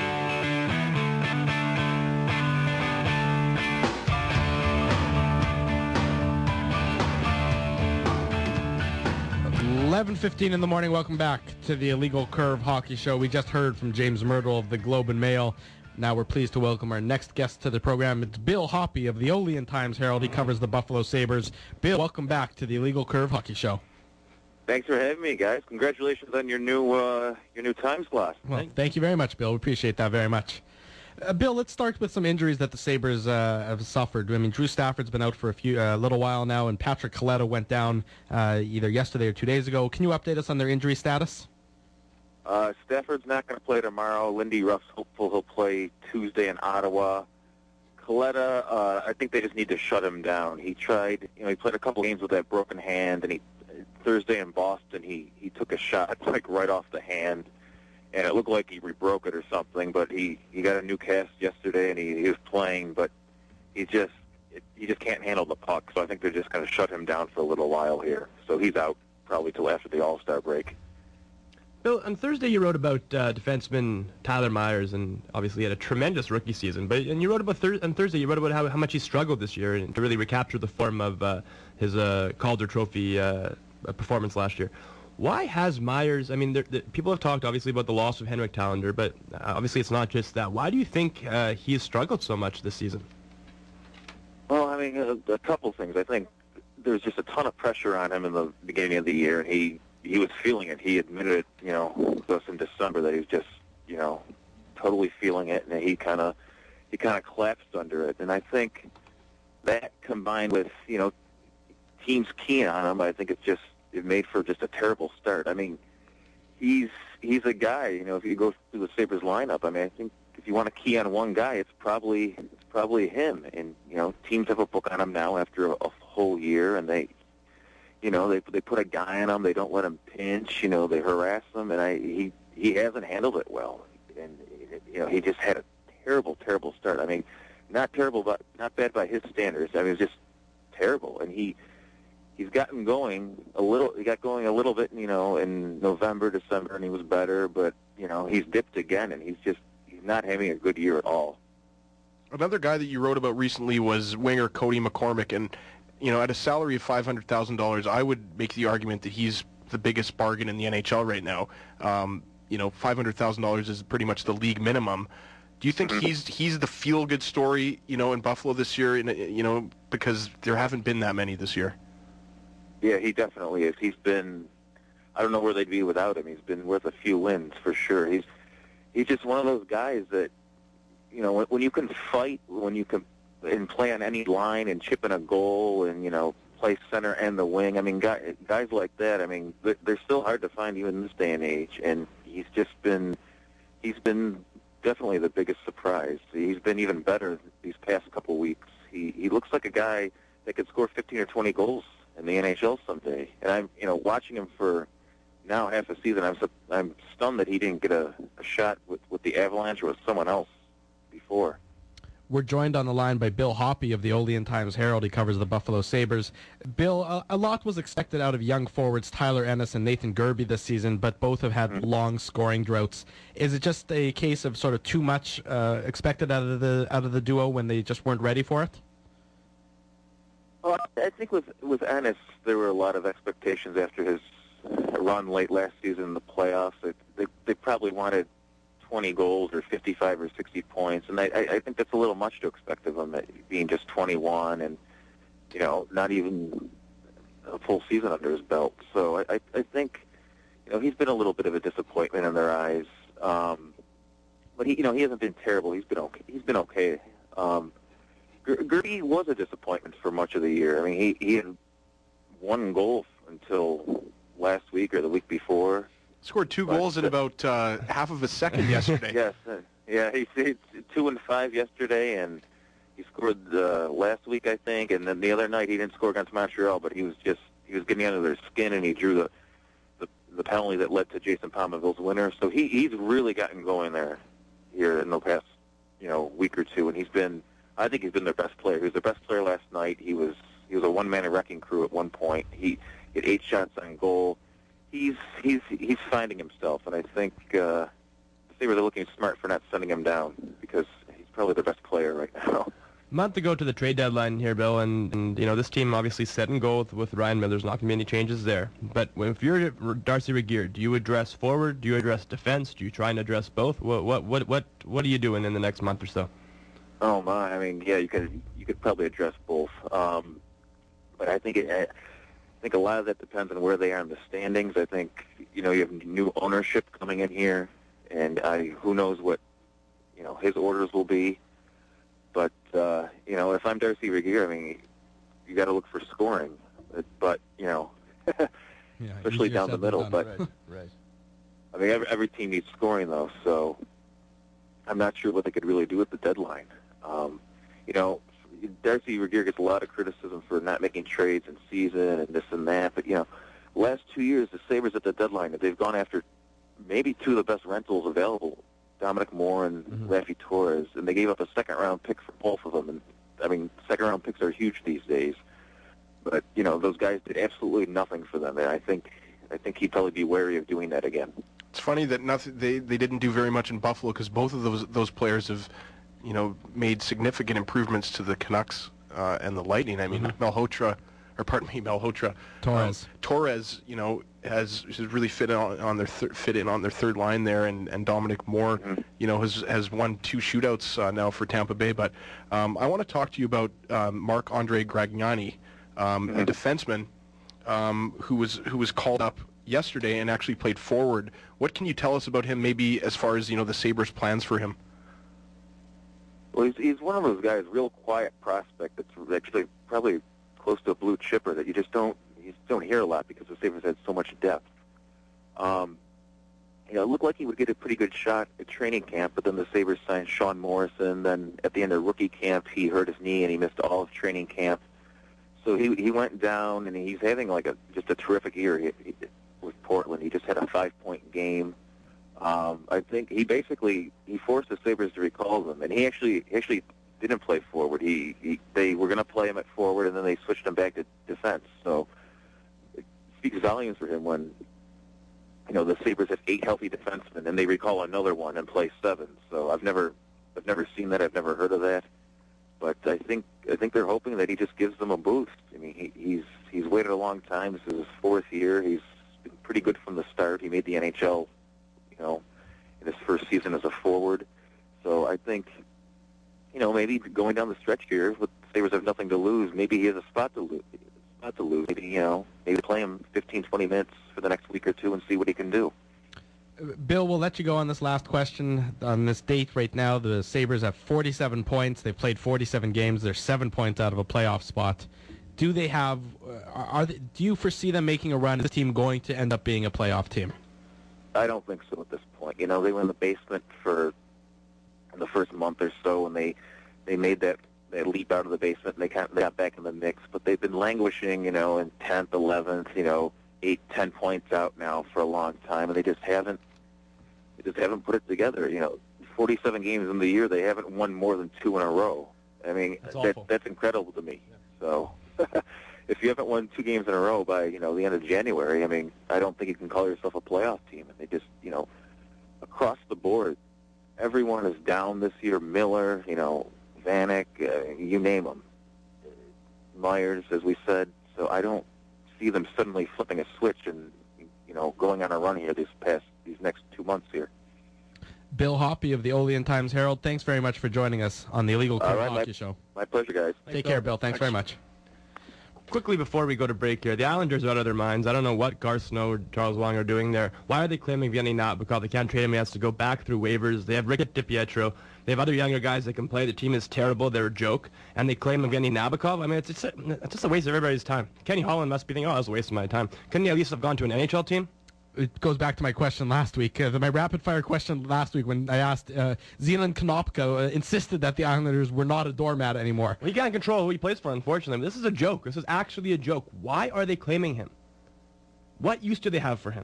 eleven fifteen in the morning. Welcome back to the Illegal Curve Hockey Show. We just heard from James Myrtle of the Globe and Mail. Now we're pleased to welcome our next guest to the program. It's Bill Hoppy of the Olean Times-Herald. He covers the Buffalo Sabres. Bill, welcome back to the Illegal Curve Hockey Show. Thanks for having me, guys. Congratulations on your new uh, your new time slot. Well, thank you very much, Bill. We appreciate that very much. Uh, Bill, let's start with some injuries that the Sabres uh, have suffered. I mean, Drew Stafford's been out for a few, a uh, little while now, and Patrick Kaleta went down uh, either yesterday or two days ago. Can you update us on their injury status? Uh, Stafford's not going to play tomorrow. Lindy Ruff's hopeful he'll play Tuesday in Ottawa. Kaleta, uh, I think they just need to shut him down. He tried, you know, he played a couple games with that broken hand, and he Thursday in Boston, he, he took a shot like right off the hand. And it looked like he rebroke it or something, but he, he got a new cast yesterday, and he, he was playing, but he just it, he just can't handle the puck. So I think they're just going to shut him down for a little while here. So he's out probably till after the All-Star break. Bill, on Thursday you wrote about uh, defenseman Tyler Myers, and obviously he had a tremendous rookie season. But and you wrote about thir- on Thursday you wrote about how, how much he struggled this year and to really recapture the form of uh, his uh, Calder Trophy uh, performance last year. Why has Myers, I mean, there, there, people have talked, obviously, about the loss of Henrik Talander, but uh, obviously it's not just that. Why do you think uh, he has struggled so much this season? Well, I mean, a, a couple things. I think there's just a ton of pressure on him in the beginning of the year, and he, he was feeling it. He admitted it, you know, to us in December that he was just, you know, totally feeling it, and he kind of he kind of collapsed under it. And I think that combined with, you know, teams keen on him, I think it's just, it made for just a terrible start. I mean, he's he's a guy, you know, if you go through the Sabres lineup, I mean, I think if you want to key on one guy, it's probably it's probably him. And, you know, teams have a book on him now after a, a whole year, and they, you know, they they put a guy on him, they don't let him pinch, you know, they harass him, and I he he hasn't handled it well. And, you know, he just had a terrible, terrible start. I mean, not terrible, but not bad by his standards. I mean, it was just terrible. And he He's gotten going a little. He got going a little bit, you know, in November, December, and he was better. But you know, he's dipped again, and he's just he's not having a good year at all. Another guy that you wrote about recently was winger Cody McCormick, and you know, at a salary of five hundred thousand dollars, I would make the argument that he's the biggest bargain in the N H L right now. Um, you know, five hundred thousand dollars is pretty much the league minimum. Do you think he's he's the feel-good story, you know, in Buffalo this year? In, you know, because there haven't been that many this year. Yeah, he definitely is. He's been, I don't know where they'd be without him. He's been worth a few wins for sure. He's he's just one of those guys that, you know, when, when you can fight, when you can and play on any line and chip in a goal and, you know, play center and the wing. I mean, guys, guys like that. I mean, they're, they're still hard to find even in this day and age. And he's just been, he's been definitely the biggest surprise. He's been even better these past couple weeks. He he looks like a guy that could score fifteen or twenty goals in the N H L someday. And I'm, you know, watching him for now half a season, I'm I'm stunned that he didn't get a, a shot with, with the Avalanche or with someone else before. We're joined on the line by Bill Hoppy of the Olean Times-Herald. He covers the Buffalo Sabres. Bill, a, a lot was expected out of young forwards Tyler Ennis and Nathan Gerby this season, but both have had mm-hmm. long scoring droughts. Is it just a case of sort of too much uh, expected out of the out of the duo when they just weren't ready for it? Well, I think with with Ennis, there were a lot of expectations after his run late last season in the playoffs. They they, they probably wanted twenty goals or fifty-five or sixty points, and I, I think that's a little much to expect of him, being just twenty-one and, you know, not even a full season under his belt. So I, I think, you know, he's been a little bit of a disappointment in their eyes. Um, but he, you know, he hasn't been terrible. He's been okay. He's been okay. Um, Gerby was a disappointment for much of the year. I mean, he he had one goal until last week or the week before. Scored two but, goals in about uh, half of a second yesterday. Yes, uh, yeah, he, he two and five yesterday, and he scored uh, last week, I think, and then the other night he didn't score against Montreal, but he was just he was getting under their skin, and he drew the the, the penalty that led to Jason Pominville's winner. So he he's really gotten going there here in the past you know week or two, and he's been I think he's been their best player. He was their best player last night. He was he was a one man wrecking crew at one point. He had eight shots on goal. He's he's he's finding himself, and I think uh, the Sabres are looking smart for not sending him down because he's probably their best player right now. A month to go to the trade deadline here, Bill, and, and you know this team obviously set and go with, with Ryan Miller. There's not going to be any changes there. But if you're Darcy Regier, do you address forward? Do you address defense? Do you try and address both? What what what what what are you doing in the next month or so? Oh my! I mean, yeah, you could you could probably address both, um, but I think it. I, I think a lot of that depends on where they are in the standings. I think, you know, you have new ownership coming in here, and I, who knows what, you know, his orders will be. But, uh, you know, if I'm Darcy Regier, I mean, you got to look for scoring. But, you know, yeah, especially down the middle. But, right, right. I mean, every, every team needs scoring, though, so I'm not sure what they could really do at the deadline. Um, you know, Darcy Regier gets a lot of criticism for not making trades in season and this and that, but, you know, last two years, the Sabres at the deadline, they've gone after maybe two of the best rentals available, Dominic Moore and mm-hmm. Raffi Torres, and they gave up a second-round pick for both of them. And I mean, second-round picks are huge these days, but, you know, those guys did absolutely nothing for them, and I think I think he'd probably be wary of doing that again. It's funny that nothing they, they didn't do very much in Buffalo because both of those those players have you know, made significant improvements to the Canucks uh, and the Lightning. I mean, mm-hmm. Malhotra, or pardon me, Malhotra. Torres. Um, Torres, you know, has, has really fit on, on their thir- fit in on their third line there, and, and Dominic Moore, mm-hmm. you know, has has won two shootouts uh, now for Tampa Bay. But um, I want to talk to you about um, Marc-Andre Gragnani, um, mm-hmm. a defenseman um, who was who was called up yesterday and actually played forward. What can you tell us about him, maybe as far as, you know, the Sabres' plans for him? Well, he's, he's one of those guys, real quiet prospect that's actually probably close to a blue chipper that you just don't you just don't hear a lot because the Sabres had so much depth. Um, you know, it looked like he would get a pretty good shot at training camp, but then the Sabres signed Sean Morrison. Then at the end of rookie camp, he hurt his knee and he missed all of training camp. So he he went down, and he's having like a just a terrific year he, he, with Portland. He just had a five-point game. Um, I think he basically he forced the Sabres to recall him, and he actually he actually didn't play forward. He, he they were going to play him at forward, and then they switched him back to defense. So it speaks volumes for him when you know the Sabres have eight healthy defensemen, and they recall another one and play seven. So I've never I've never seen that. I've never heard of that. But I think I think they're hoping that he just gives them a boost. I mean, he, he's he's waited a long time. This is his fourth year. He's been pretty good from the start. He made the N H L. You know, in his first season as a forward. So I think, you know, maybe going down the stretch here, with Sabres have nothing to lose, maybe he has a spot to lose. Spot to lose. Maybe, you know, maybe play him fifteen, twenty minutes for the next week or two and see what he can do. Bill, we'll let you go on this last question. On this date right now, the Sabres have forty-seven points. They've played forty-seven games. They're seven points out of a playoff spot. do they have? Uh, are they, do you foresee them making a run? Is this team going to end up being a playoff team? I don't think so at this point. You know, they were in the basement for the first month or so, and they they made that, that leap out of the basement, and they got, they got back in the mix. But they've been languishing, you know, in tenth, eleventh, you know, eight, ten points out now for a long time, and they just haven't they just haven't put it together. You know, forty-seven games in the year, they haven't won more than two in a row. I mean, that's, that, that's incredible to me. Yeah. So if you haven't won two games in a row by, you know, the end of January, I mean, I don't think you can call yourself a playoff team. And they just, you know, across the board, everyone is down this year. Miller, you know, Vanek, uh, you name them. Myers, as we said. So I don't see them suddenly flipping a switch and, you know, going on a run here these past, these next two months here. Bill Hoppy of the Olean Times Herald, thanks very much for joining us on the Illegal Curve right, Hockey my, Show. My pleasure, guys. Take Thanks, care, Bill. Bill. Thanks, thanks very much. Quickly before we go to break here, the Islanders are out of their minds. I don't know what Garth Snow or Charles Wang are doing there. Why are they claiming Evgeny Nabokov? They can't trade him. He has to go back through waivers. They have Rick DiPietro. They have other younger guys that can play. The team is terrible. They're a joke. And they claim Evgeny Nabokov. I mean, it's, it's, a, it's just a waste of everybody's time. Kenny Holland must be thinking, oh, that was a waste of my time. Couldn't he at least have gone to an N H L team? It goes back to my question last week. Uh, my rapid-fire question last week when I asked uh, Zenon Konopka uh, insisted that the Islanders were not a doormat anymore. Well, he can't control who he plays for, unfortunately. This is a joke. This is actually a joke. Why are they claiming him? What use do they have for him?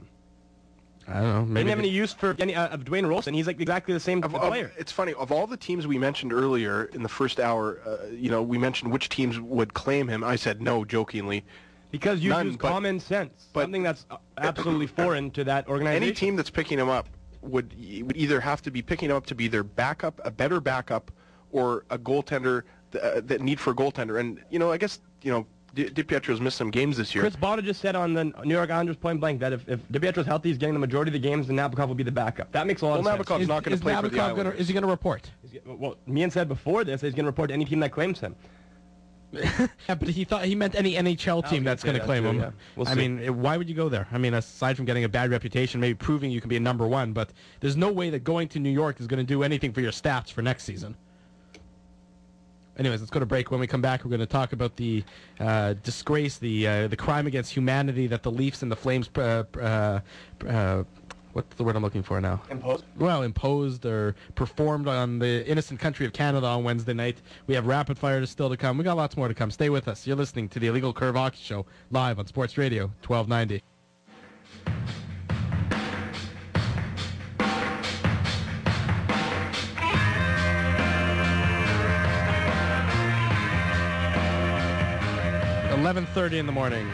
I don't know. Maybe they didn't have any use for any, uh, of Dwayne Rolson. He's like exactly the same Of, player. of, it's funny. Of all the teams we mentioned earlier in the first hour, uh, you know, we mentioned which teams would claim him. I said no, jokingly. Because you None, use but, common sense, but, something that's absolutely foreign to that organization. Any team that's picking him up would, would either have to be picking him up to be their backup, a better backup, or a goaltender th- uh, that need for a goaltender. And you know, I guess you know, Di- DiPietro's missed some games this year. Chris Botta just said on the New York Islanders point blank that if, if DiPietro's healthy, he's getting the majority of the games, then Nabokov will be the backup. That makes a lot well, of Nabokov's sense. is, not going to play Nabokov for the gonna, Islanders. is he going to report? He's, well, Meehan said before this that he's going to report to any team that claims him. Yeah, but he thought he meant any N H L team Okay, that's going to yeah, claim true, him. yeah. We'll I see. mean, eh, why would you go there? I mean, aside from getting a bad reputation, maybe proving you can be a number one, but there's no way that going to New York is going to do anything for your stats for next season. Anyways, let's go to break. When we come back, we're going to talk about the uh, disgrace, the uh, the crime against humanity that the Leafs and the Flames uh, uh, uh, what's the word I'm looking for now? Imposed? Well, imposed or performed on the innocent country of Canada on Wednesday night. We have rapid fire still to come. We got lots more to come. Stay with us. You're listening to the Illegal Curve Hockey Show live on Sports Radio twelve ninety. eleven thirty in the morning.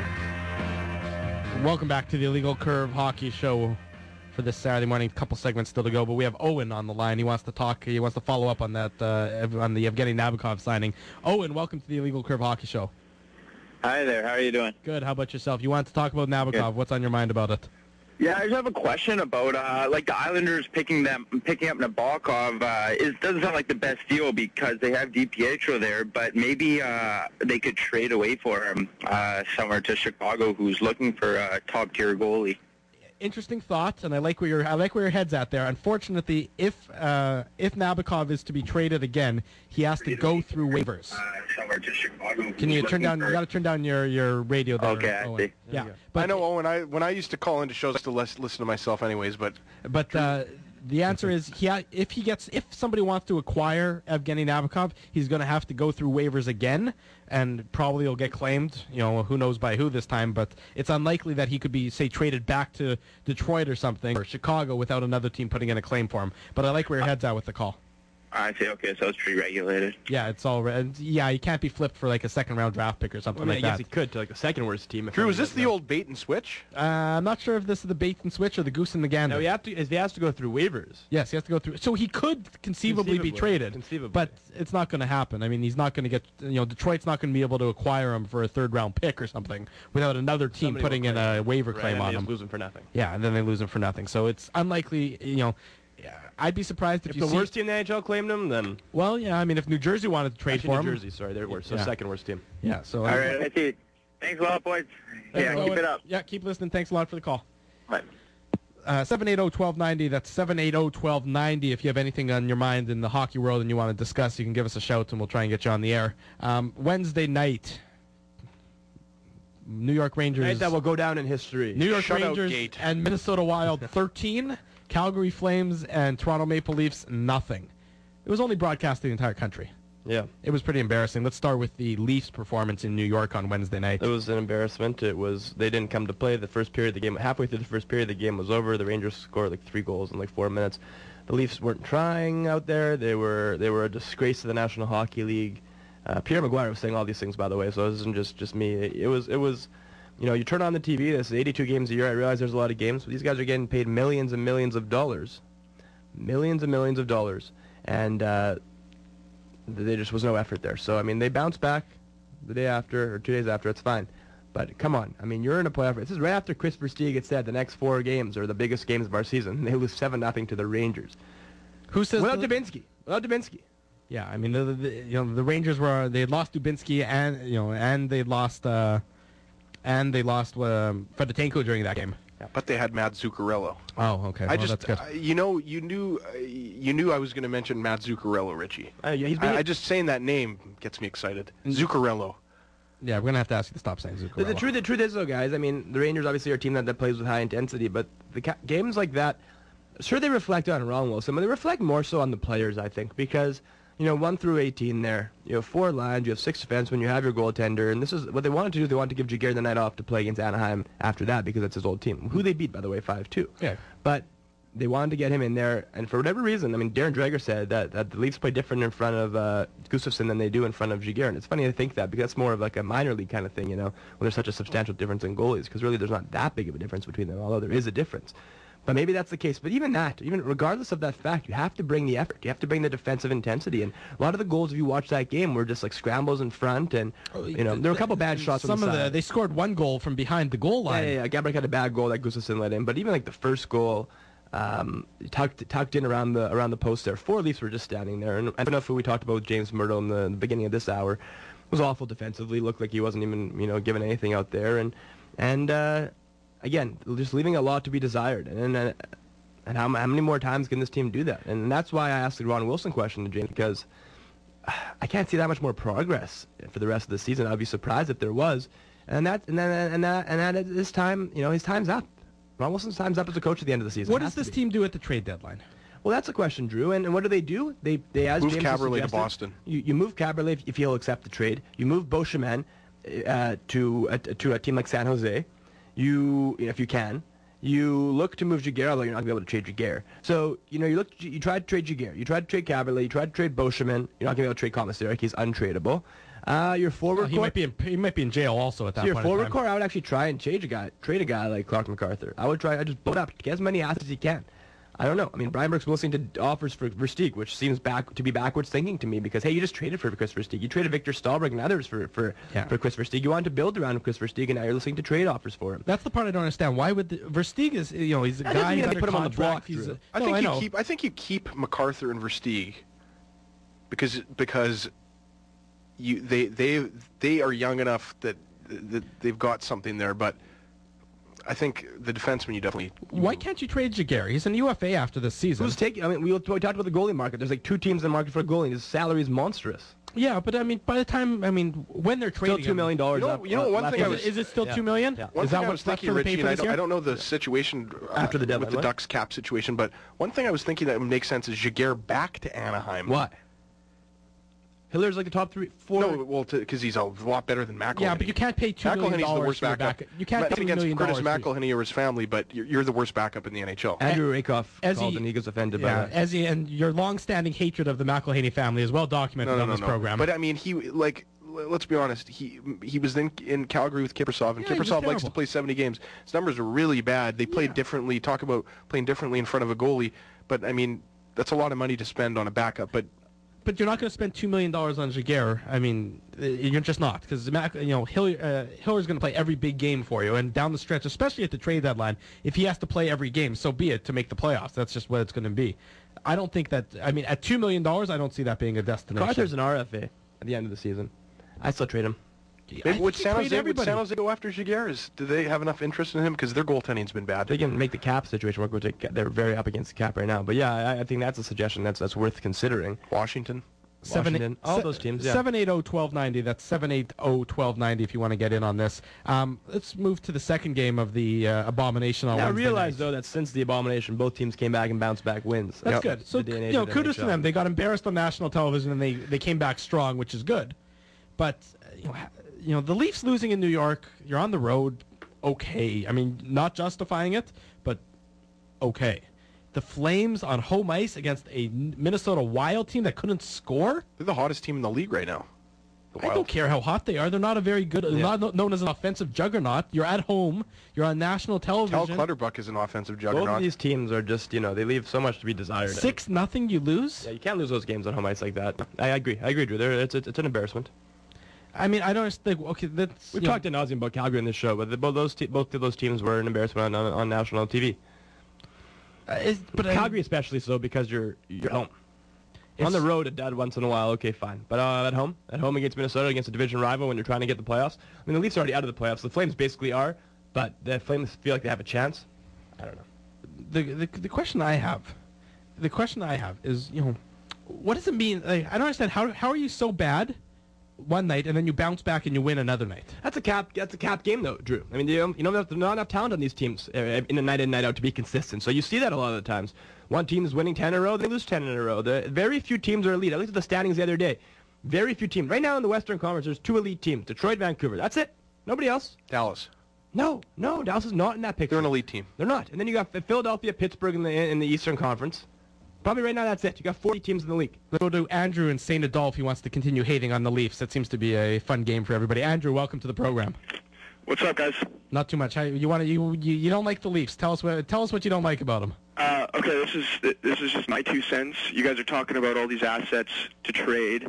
Welcome back to the Illegal Curve Hockey Show for this Saturday morning. A couple segments still to go, but we have Owen on the line. He wants to talk. He wants to follow up on that uh, on the Evgeny Nabokov signing. Owen, welcome to the Illegal Curve Hockey Show. Hi there. How are you doing? Good. How about yourself? You want to talk about Nabokov? Good. What's on your mind about it? Yeah, I just have a question about uh, like the Islanders picking them picking up Nabokov. Uh, it doesn't sound like the best deal because they have DiPietro there, but maybe uh, they could trade away for him uh, somewhere to Chicago, who's looking for a top tier goalie. Interesting thought, and I like where your I like where your head's at there. Unfortunately, if uh, if Nabokov is to be traded again, he has to go through waivers. Uh, somewhere to Chicago. Can you turn down? You got to turn down your, your radio there. Okay, I Owen. see. Yeah, I know, Owen. I when I used to call into shows, I used to lis- listen to myself, anyways. But But uh, the answer is, he ha- if he gets, if somebody wants to acquire Evgeny Nabokov, he's going to have to go through waivers again, and probably he'll get claimed. You know, who knows by who this time? But it's unlikely that he could be, say, traded back to Detroit or something or Chicago without another team putting in a claim for him. But I like where your head's at with the call. I see. Okay, so it's pretty regulated. Yeah, it's all. Re- yeah, he can't be flipped for like a second round draft pick or something I mean, like I guess that. he could to like the second worst team. If Drew, he is this does the that. old bait and switch? Uh, I'm not sure if this is the bait and switch or the goose and the gander. No, he, have to, he has to go through waivers. Yes, he has to go through. So he could conceivably, be Conceivably, traded, conceivably. but it's not going to happen. I mean, he's not going to get. You know, Detroit's not going to be able to acquire him for a third round pick or something without another team Somebody putting will in claim a him. waiver Right, claim and on they him. just lose him for nothing. Yeah, and then they lose him for nothing. So it's unlikely. You know, I'd be surprised if, If you the see, worst team in the N H L claimed him, then Well, yeah, I mean, if New Jersey wanted to trade actually for New him, Jersey. Sorry, they're worse. So Yeah. second worst team. yeah. So All right, I see. Thanks a lot, boys. Thanks, Yeah, Owen. keep it up. Yeah, keep listening. Thanks a lot for the call. Bye. Uh, seven eight zero, one two nine zero. That's seven eight zero, one two nine zero. If you have anything on your mind in the hockey world and you want to discuss, you can give us a shout and we'll try and get you on the air. Um, Wednesday night, New York Rangers. Night that will go down in history. New York Shutout Rangers gate. and Minnesota Wild thirteen, Calgary Flames and Toronto Maple Leafs nothing. It was only broadcast to the entire country. Yeah. It was pretty embarrassing. Let's start with the Leafs' performance in New York on Wednesday night. It was an embarrassment. It was they didn't come to play the first period of the game. Halfway through the first period, the game was over. The Rangers scored like three goals in like four minutes. The Leafs weren't trying out there. They were they were a disgrace to the National Hockey League. Uh, Pierre Maguire was saying all these things, by the way, so it isn't just just me. It, it was it was, you know, you turn on the T V. This is eighty-two games a year. I realize there's a lot of games, but these guys are getting paid millions and millions of dollars, millions and millions of dollars, and. Uh, There just was no effort there. So, I mean, they bounced back the day after, or two days after. It's fine. But, come on. I mean, you're in a playoff. This is right after Chris Versteeg had said the next four games are the biggest games of our season. They lose seven nothing to the Rangers. Who says Without the, Dubinsky. Without Dubinsky. Yeah, I mean, the, the, you know, the Rangers were, they had lost Dubinsky and, you know, and they lost, uh, and they lost um, Fedotenko during that game. But they had Matt Zuccarello. Oh, okay. I well, just, that's good. uh, you know, you knew, uh, you knew I was going to mention Matt Zuccarello, Richie. Uh, yeah, he's been I, I just saying that name gets me excited. Zuccarello. Yeah, we're gonna have to ask you to stop saying Zuccarello. The, the truth, the truth is, though, guys. I mean, the Rangers obviously are a team that, that plays with high intensity, but the ca- games like that, sure, they reflect on Ron Wilson, but they reflect more so on the players, I think, because you know, one through eighteen there, you have four lines, you have six defensemen, you have your goaltender, and this is what they wanted to do. They wanted to give Jaguar the night off to play against Anaheim after that because that's his old team, who they beat, by the way, five two. Yeah. But they wanted to get him in there, and for whatever reason, I mean, Darren Dreger said that, that the Leafs play different in front of uh, Gustafsson than they do in front of Jaguar, and it's funny to think that because that's more of like a minor league kind of thing, you know, when there's such a substantial difference in goalies, because really there's not that big of a difference between them, although there is a difference. But maybe that's the case. But even that, even regardless of that fact, you have to bring the effort. You have to bring the defensive intensity. And a lot of the goals, if you watch that game, were just like scrambles in front, and you know there were a couple bad shots. Some on the of the side. they scored one goal from behind the goal line. Yeah, yeah, yeah. Gabrick had a bad goal that Gustafsson let in. But even like the first goal, um, tucked tucked in around the around the post there. Four Leafs were just standing there. And I don't know if we talked about with James Murdo in the, in the beginning of this hour. Was awful defensively. Looked like he wasn't even you know giving anything out there. And and uh, again, just leaving a lot to be desired. And. and uh, And how, how many more times can this team do that? And that's why I asked the Ron Wilson question to James, because I can't see that much more progress for the rest of the season. I'd be surprised if there was. And that and then and that and that at this time, you know, his time's up. Ron Wilson's time's up as a coach at the end of the season. What does this team do at the trade deadline? Well, that's a question, Drew. And, and what do they do? They they as Move James Caberlet to suggested, Boston. You you move Caberlet if, if he'll accept the trade. You move Beauchemin uh, to uh, to a team like San Jose. You if you can. You look to move Jaguar, although you're not going to be able to trade Jaguar. So, you know, you look, you tried to trade Jaguar. You tried to trade Caberlet. You tried to trade Beauchemin. You're not going to be able to trade Commissaric. He's untradeable. Uh, your forward Oh, he core, might be in, he might be in jail also at that so your point. in forward time. core, I would actually try and change a guy, trade a guy like Clark MacArthur. I would try, I just blow it up, get as many assets as you can. I don't know. I mean, Brian Burke's listening to offers for Versteeg, which seems back to be backwards thinking to me because, hey, you just traded for Chris Versteeg. You traded Victor Stahlberg and others for for, Yeah. for Chris Versteeg. You wanted to build around Chris Versteeg, and now you're listening to trade offers for him. That's the part I don't understand. Why would the, Versteeg is you know he's a That doesn't guy mean who's they under put him on the contract. block, He's Drew. a, I no, think I you know. keep. I think you keep MacArthur and Versteeg because because you they they they are young enough that, that they've got something there, but. I think the defenseman you definitely. Why can't you trade Jaguar? He's an U F A after this season. Who's taking? I mean, we, we talked about the goalie market. There's like two teams in the market for a goalie. His salary is monstrous. Yeah, but I mean, by the time I mean, when they're Still trading two him- million dollars. You know- up, you know, uh, one left thing I in was- it. Is it still Yeah. two million? Yeah. One Is thing that I was what's left thinking, for the pay Richie, for and I this don't, year? I don't know the situation uh, After the with deadline, the what? Ducks cap situation, but one thing I was thinking that would make sense is Jaguar back to Anaheim. Why? Hiller's like the top three, four. No, well, because he's a lot better than McElhinney. Yeah, but you can't pay two million McElhinney's the dollars worst for your backup. back. You can't Nothing pay two against million Curtis dollars. for- McElhinney or his family, but you're, you're the worst backup in the N H L. Andrew Rakoff as called he- and he gets offended Yeah, by that. as he, and your long-standing hatred of the McElhaney family is well documented no, no, on no, this no. program. But I mean, he like. l- Let's be honest. He he was in in Calgary with Kiprusoff, and Yeah, he was Kiprusoff likes terrible. to play seventy games. His numbers are really bad. They played Yeah. differently. Talk about playing differently in front of a goalie. But I mean, that's a lot of money to spend on a backup. But But you're not going to spend two million dollars on Jaguar. I mean, uh, you're just not, because you know Hill, uh, Hiller's going to play every big game for you, and down the stretch, especially at the trade deadline, if he has to play every game, so be it to make the playoffs. That's just what it's going to be. I don't think that. I mean, at two million dollars, I don't see that being a destination. Carter's an R F A at the end of the season. I still trade him. I maybe, would think you San trade Jose would everybody. San Jose go after Jaguar? Is, do they have enough interest in him? Because their goaltending's been bad. They can make the cap situation work. Which they- they're very up against the cap right now. But yeah, I, I think that's a suggestion that's that's worth considering. Washington. Washington, all se- those teams, yeah. seven eight zero, one two nine zero. That's seven eight zero, one two nine zero if you want to get in on this. Um, let's move to the second game of the uh, Abomination on Now, I Wednesday realize, night. though, that since the Abomination, both teams came back and bounced back wins. That's Yep. good. So, The day and you age know, of the kudos to N H L. them. They got embarrassed on national television, and they, they came back strong, which is good. But, uh, you know, ha- you know, the Leafs losing in New York, you're on the road, okay. I mean, not justifying it, but okay. The Flames on home ice against a Minnesota Wild team that couldn't score? They're the hottest team in the league right now. The I Wild. don't care how hot they are. They're not a very good, Yeah. not no- known as an offensive juggernaut. You're at home. You're on national Cal television. Clutterbuck is an offensive Both juggernaut. of these teams are just, you know, they leave so much to be desired. Six nothing, you lose. Yeah, you can't lose those games on home ice like that. I agree. I agree, Drew. They're, it's, it's, it's an embarrassment. I mean, I don't think. Okay, that's We've you know, talked ad nauseam about Calgary in this show, but the, both those te- both of those teams were an embarrassment on, on, on national T V. uh, it's- but I- Calgary especially so because you're you're home. On the It's- road, at dad once in a while, okay, fine. But uh, at home, at home against Minnesota, against a division rival, when you're trying to get the playoffs. I mean, the Leafs are already out of the playoffs. The Flames basically are, but the Flames feel like they have a chance. I don't know. the, the the question I have, the question I have is, you know, what does it mean? Like, I don't understand how how are you so bad one night and then you bounce back and you win another night? That's a cap. That's a cap game, though, Drew. I mean, you know, you know there's not enough talent on these teams uh, in a night in, night out to be consistent. So you see that a lot of the times. One team is winning ten in a row, they lose ten in a row. The very few teams are elite. I looked at the standings the other day. Very few teams. Right now in the Western Conference, there's two elite teams: Detroit, Vancouver. That's it. Nobody else. Dallas. No, no, Dallas is not in that picture. They're an elite team. They're not. And then you got Philadelphia, Pittsburgh in the in the Eastern Conference. Probably right now that's it. You got forty teams in the league. Let's go to Andrew in Saint Adolphe. He wants to continue hating on the Leafs. That seems to be a fun game for everybody. Andrew, welcome to the program. What's up, guys? Not too much. How, you want to you, you you don't like the Leafs? Tell us what tell us what you don't like about them. Uh, okay, this is this is just my two cents. You guys are talking about all these assets to trade.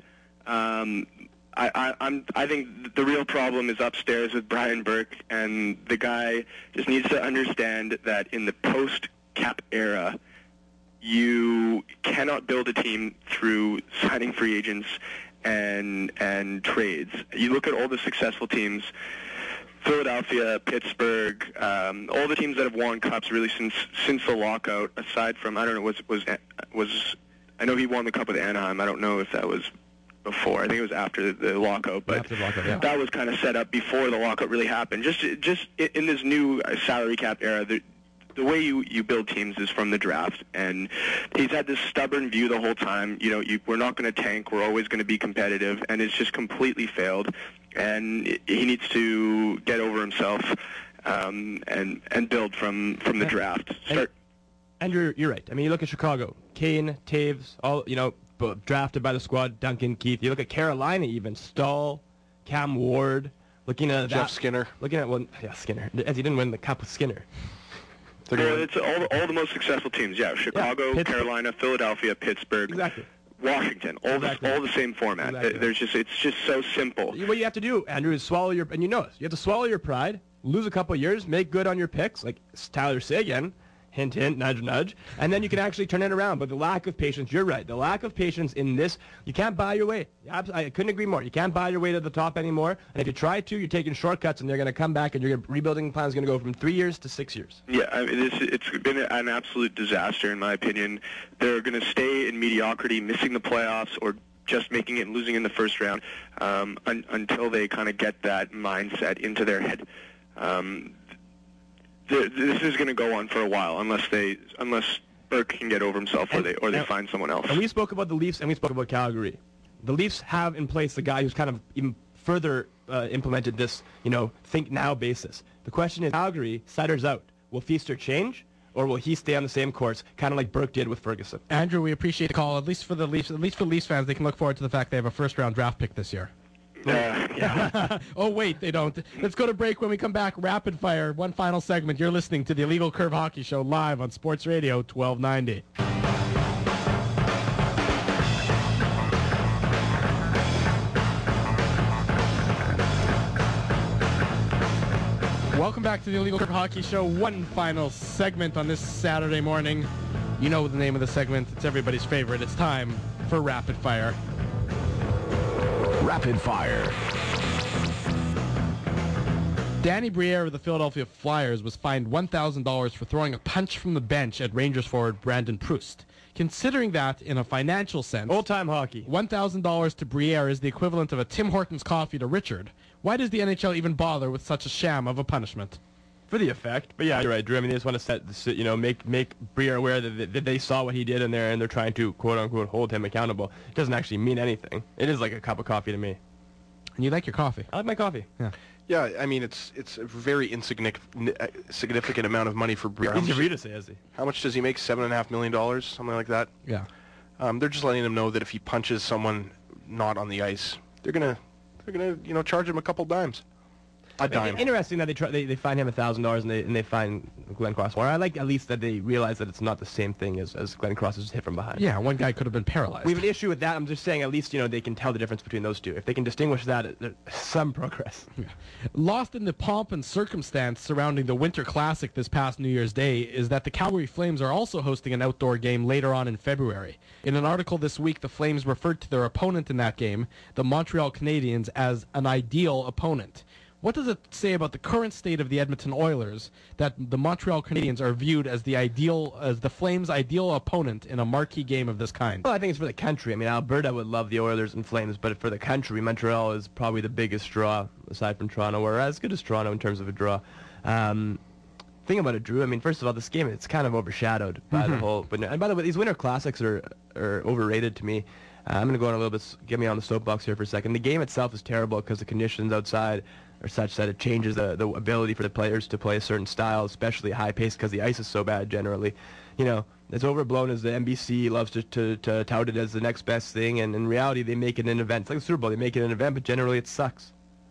Um, I, I, I'm I think the real problem is upstairs with Brian Burke, and the guy just needs to understand that in the post-cap era, you cannot build a team through signing free agents and and trades. You look at all the successful teams. Philadelphia, Pittsburgh, um, all the teams that have won cups really since since the lockout. Aside from, I don't know, was was was I know he won the cup with Anaheim. I don't know if that was before. I think it was after the, the lockout, but After the lockout, yeah. that was kind of set up before the lockout really happened. Just just in this new salary cap era, the, the way you, you build teams is from the draft, and he's had this stubborn view the whole time. You know, you, we're not going to tank. We're always going to be competitive, and it's just completely failed. And he needs to get over himself um, and and build from, from the draft. Start. And you're, you're right. I mean, you look at Chicago, Kane, Taves, all, you know, b- drafted by the squad, Duncan Keith. You look at Carolina even, Stahl, Cam Ward, looking at Jeff that, Skinner. Looking at, well, yeah, Skinner, as he didn't win the cup with Skinner. They're Yeah, gonna- it's all the, all the most successful teams. Yeah, Chicago, Pittsburgh. Carolina, Philadelphia, Pittsburgh, Exactly. Washington. All Exactly. the all the same format. Exactly. There's just it's just so simple. What you have to do, Andrew, is swallow your, and you know this, you have to swallow your pride, lose a couple of years, make good on your picks, like Tyler Seguin, hint, hint, nudge, nudge, and then you can actually turn it around. But the lack of patience, you're right, the lack of patience in this, you can't buy your way. Abs- I couldn't agree more. You can't buy your way to the top anymore, and if you try to, you're taking shortcuts, and they're going to come back, and your rebuilding plan is going to go from three years to six years. Yeah, I mean, this, it's been an absolute disaster in my opinion. They're going to stay in mediocrity, missing the playoffs, or just making it and losing in the first round um, un- until they kind of get that mindset into their head. Um, th- this is going to go on for a while unless they unless Burke can get over himself or And- they or they and- find someone else. And we spoke about the Leafs, and we spoke about Calgary. The Leafs have in place the guy who's kind of even further uh, implemented this, you know, think now basis. The question is, Calgary, Seider's out. Will Feaster change, or will he stay on the same course, kind of like Burke did with Ferguson? Andrew, we appreciate the call. At least for the Leafs, at least for Leafs fans, they can look forward to the fact they have a first-round draft pick this year. Uh, yeah. Oh, wait, they don't. Let's go to break. When we come back, rapid fire, one final segment. You're listening to the Illegal Curve Hockey Show live on Sports Radio twelve ninety. Welcome back to the Illegal Curve Hockey Show. One final segment on this Saturday morning. You know the name of the segment. It's everybody's favorite. It's time for Rapid Fire. Rapid Fire. Danny Briere of the Philadelphia Flyers was fined one thousand dollars for throwing a punch from the bench at Rangers forward Brandon Proust. Considering that in a financial sense, Old-time hockey. one thousand dollars to Briere is the equivalent of a Tim Hortons coffee to Richard. Why does the N H L even bother with such a sham of a punishment? For the effect, but yeah, you're right, Drew. I mean, they just want to set, the, you know, make make Briere aware that, they- that they saw what he did in there, and they're trying to quote unquote hold him accountable. It doesn't actually mean anything. It is like a cup of coffee to me. And you like your coffee? I like my coffee. Yeah. Yeah, I mean, it's it's a very insignificant uh, significant amount of money for Briere. How Easy much- for you to say, is he? How much does he make? Seven and a half million dollars, something like that. Yeah. Um, they're just letting him know that if he punches someone not on the ice, they're gonna they're gonna you know charge him a couple dimes. A dime. Interesting that they try, they they fine him a thousand dollars and they and they fine Glenn Cross more. I like at least that they realize that it's not the same thing as as Glenn Cross's hit from behind. Yeah, one guy could have been paralyzed. We have an issue with that. I'm just saying at least you know they can tell the difference between those two. If they can distinguish that, uh, some progress. Lost in the pomp and circumstance surrounding the Winter Classic this past New Year's Day is that the Calgary Flames are also hosting an outdoor game later on in February. In an article this week, the Flames referred to their opponent in that game, the Montreal Canadiens, as an ideal opponent. What does it say about the current state of the Edmonton Oilers that the Montreal Canadiens are viewed as the ideal, as the Flames' ideal opponent in a marquee game of this kind? Well, I think it's for the country. I mean, Alberta would love the Oilers and Flames, but for the country, Montreal is probably the biggest draw aside from Toronto. We're as good as Toronto in terms of a draw. Um, thing about it, Drew. I mean, first of all, this game it's kind of overshadowed by Mm-hmm. the whole. But and by the way, these Winter Classics are are overrated to me. Uh, I'm going to go on a little bit. Get me on the soapbox here for a second. The game itself is terrible because the conditions outside are such that it changes the, the ability for the players to play a certain style, especially high pace, because the ice is so bad generally. You know, it's overblown as the N B C loves to, to, to tout it as the next best thing, and in reality, they make it an event. It's like the Super Bowl. They make it an event, but generally it sucks.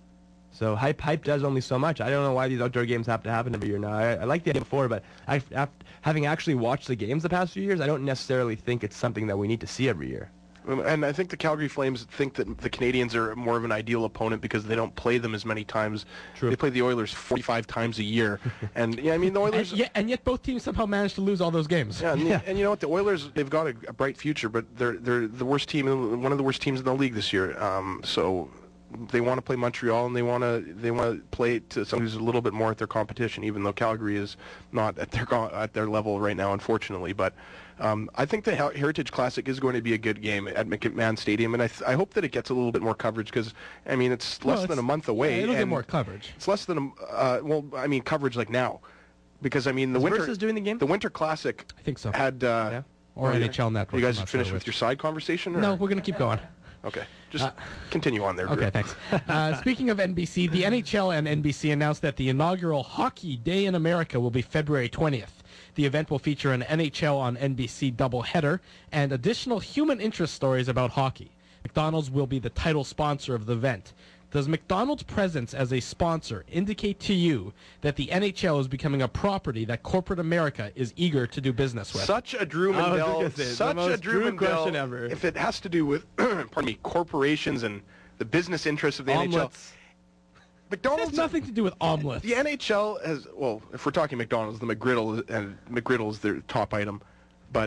So hype hype does only so much. I don't know why these outdoor games have to happen every year now. I, I liked the idea before, but I, after, having actually watched the games the past few years, I don't necessarily think it's something that we need to see every year. And I think the Calgary Flames think that the Canadians are more of an ideal opponent because they don't play them as many times. True. They play the Oilers forty-five times a year. And, yeah, I mean, the And Oilers... yet, and yet both teams somehow managed to lose all those games. Yeah, and, yeah. and you know what? The Oilers, they've got a, a bright future, but they're they're the worst team, in- one of the worst teams in the league this year. Um, so they want to play Montreal, and they want to they want to play to someone who's a little bit more at their competition, even though Calgary is not at their co- at their level right now, unfortunately. But um, I think the Her- Heritage Classic is going to be a good game at McMahon Stadium, and I th- I hope that it gets a little bit more coverage because I mean it's less Well, than it's- a month away. yeah, it'll get and more coverage. It's less than a uh, well, I mean coverage like now, because I mean the Is winter Versus doing the game? the Winter Classic I think so. had uh, Yeah. Or oh, N yeah. H L Network. You I'm guys not finished sure with which. your side conversation? Or? No, we're going to keep going. Okay, just continue on there. Drew. Okay, thanks. Uh, speaking of N B C, the N H L and N B C announced that the inaugural Hockey Day in America will be February twentieth. The event will feature an N H L on N B C doubleheader and additional human interest stories about hockey. McDonald's will be the title sponsor of the event. Does McDonald's presence as a sponsor indicate to you that the N H L is becoming a property that corporate America is eager to do business with? Such a Drew I was just Mandel, gonna say, it's the such a most Drew Drew Mandel question ever. If it has to do with, pardon me, corporations and the business interests of the N H L, Omelets. McDonald's It has nothing to do with omelets. The N H L has, well, if we're talking McDonald's, the McGriddle and McGriddle is their top item, but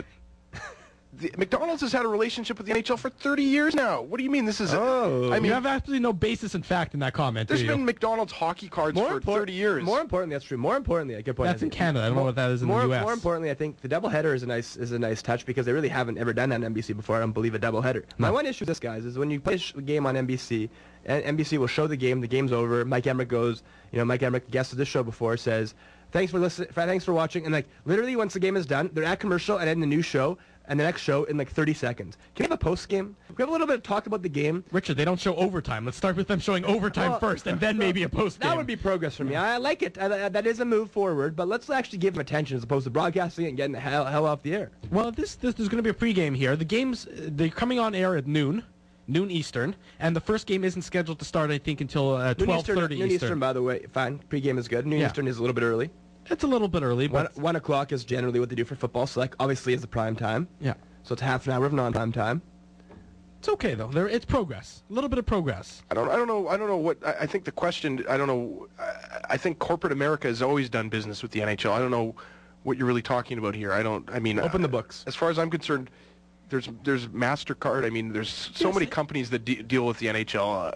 the, McDonald's has had a relationship with the N H L for thirty years now. What do you mean this is? Oh. I You mean, have absolutely no basis in fact in that comment, do there's you? been McDonald's hockey cards for impor- thirty years. More importantly, that's true. More importantly, a good point. That's I in think- Canada. I don't know more- what that is in more, the U S. More importantly, I think the doubleheader is a nice is a nice touch because they really haven't ever done that on N B C before. I don't believe a doubleheader. My one issue with this, guys, is when you play a sh- game on N B C, and N B C will show the game. The game's over. Mike Emmerich goes. You know, Mike Emmerich, guest of this show before, says, "Thanks for listening. Thanks for watching." And like literally, once the game is done, they're at commercial and then the new show and the next show in like thirty seconds. Can we have a post game? Can we have a little bit of talk about the game? Richard, they don't show overtime. Let's start with them showing overtime Well, first, and then maybe a post game. That would be progress for me. I, I like it. I, I- that is a move forward, but let's actually give them attention as opposed to broadcasting it and getting the hell, hell off the air. Well, this, this there's going to be a pregame here. The games uh, they're coming on air at noon, noon Eastern, and the first game isn't scheduled to start, I think, until uh, Noon twelve Eastern, thirty noon Eastern. Eastern, by the way, fine. Pre-game is good. Noon Yeah. Eastern is a little bit early. It's a little bit early, One, but one o'clock is generally what they do for football. So, like, obviously, is the prime time. yeah, So it's half an hour of non-prime time. it's okay though. There, it's progress. A little bit of progress. I don't. I don't know. I don't know what. I, I think the question. I don't know. I, I think corporate America has always done business with the N H L. I don't know what you're really talking about here. I don't. I mean, Open the uh, books. As far as I'm concerned, there's there's Mastercard. I mean, there's so Yes, many it- companies that de- deal with the N H L. Uh,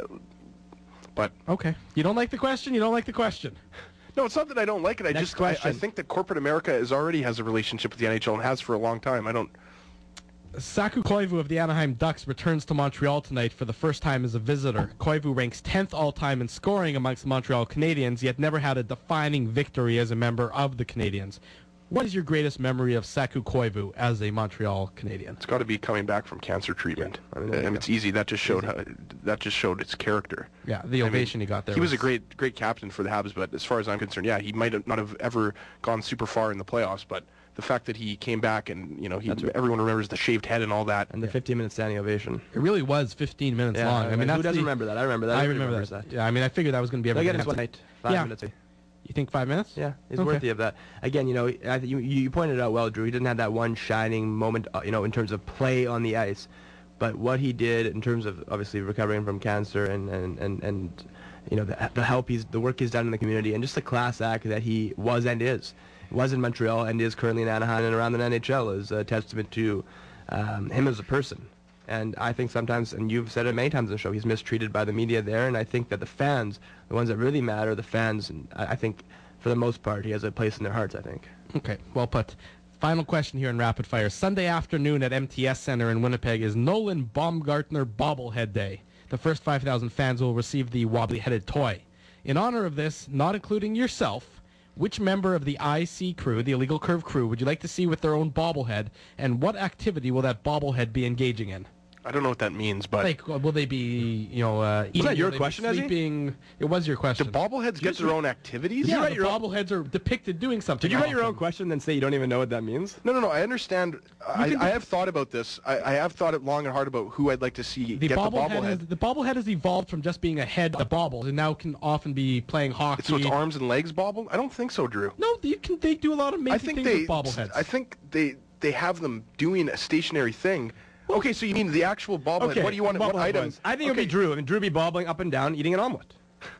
but Okay. You don't like the question? You don't like the question. no, it's not that I don't like it. I Next just I, I question. think that corporate America is already has a relationship with the N H L and has for a long time. I don't. Saku Koivu of the Anaheim Ducks returns to Montreal tonight for the first time as a visitor. Koivu ranks tenth all-time in scoring amongst the Montreal Canadiens, yet never had a defining victory as a member of the Canadiens. What is your greatest memory of Saku Koivu as a Montreal Canadian? It's got to be coming back from cancer treatment. I mean, I mean it's easy. That just showed how, that just showed its character. Yeah, the ovation I mean, he got there. He was, was a great great captain for the Habs, but as far as I'm concerned, yeah, he might have not have ever gone super far in the playoffs, but the fact that he came back and, you know, he, right. everyone remembers the shaved head and all that. And the fifteen-minute standing ovation. It really was fifteen minutes yeah, long. I mean, who doesn't the, remember that? I remember that. I remember that. that. Yeah, I mean, I figured that was going to be everything. Again, it's night. Five yeah. minutes. You think five minutes? Yeah, he's okay. worthy of that. Again, you know, I th- you, you pointed out well, Drew. He didn't have that one shining moment, uh, you know, in terms of play on the ice. But what he did in terms of obviously recovering from cancer and and, and, and you know, the, the help he's, the work he's done in the community, and just the class act that he was and is. Was in Montreal and is currently in Anaheim and around the N H L is a testament to um, him as a person. And I think sometimes, and you've said it many times on the show, he's mistreated by the media there, and I think that the fans, the ones that really matter, the fans, and I, I think for the most part he has a place in their hearts, I think. Okay, well put. Final question here in Rapid Fire. Sunday afternoon at M T S Center in Winnipeg is Nolan Baumgartner Bobblehead Day. The first five thousand fans will receive the wobbly-headed toy. In honor of this, not including yourself, which member of the I C crew, the Illegal Curve crew, would you like to see with their own bobblehead, and what activity will that bobblehead be engaging in? I don't know what that means, but... Like, will they be, you know, uh, eating? Was that your will question, Ezzy? Sleeping? It was your question. Do bobbleheads get their own activities? Yeah, the your bobbleheads are depicted doing something. Did you write often. your own question and then say you don't even know what that means? No, no, no. I understand. I, I have thought about this. I, I have thought it long and hard about who I'd like to see the get bobblehead the bobblehead. Has, the bobblehead has evolved from just being a head that bobbles, and now can often be playing hockey. So it's arms and legs bobble? I don't think so, Drew. No, you can. They do a lot of amazing I think things they, with bobbleheads. I think they they have them doing a stationary thing. Okay, so you mean the actual bobblehead? Okay, What do you want? What items? I think okay. it would be Drew. I mean, Drew be bobbling up and down, eating an omelet.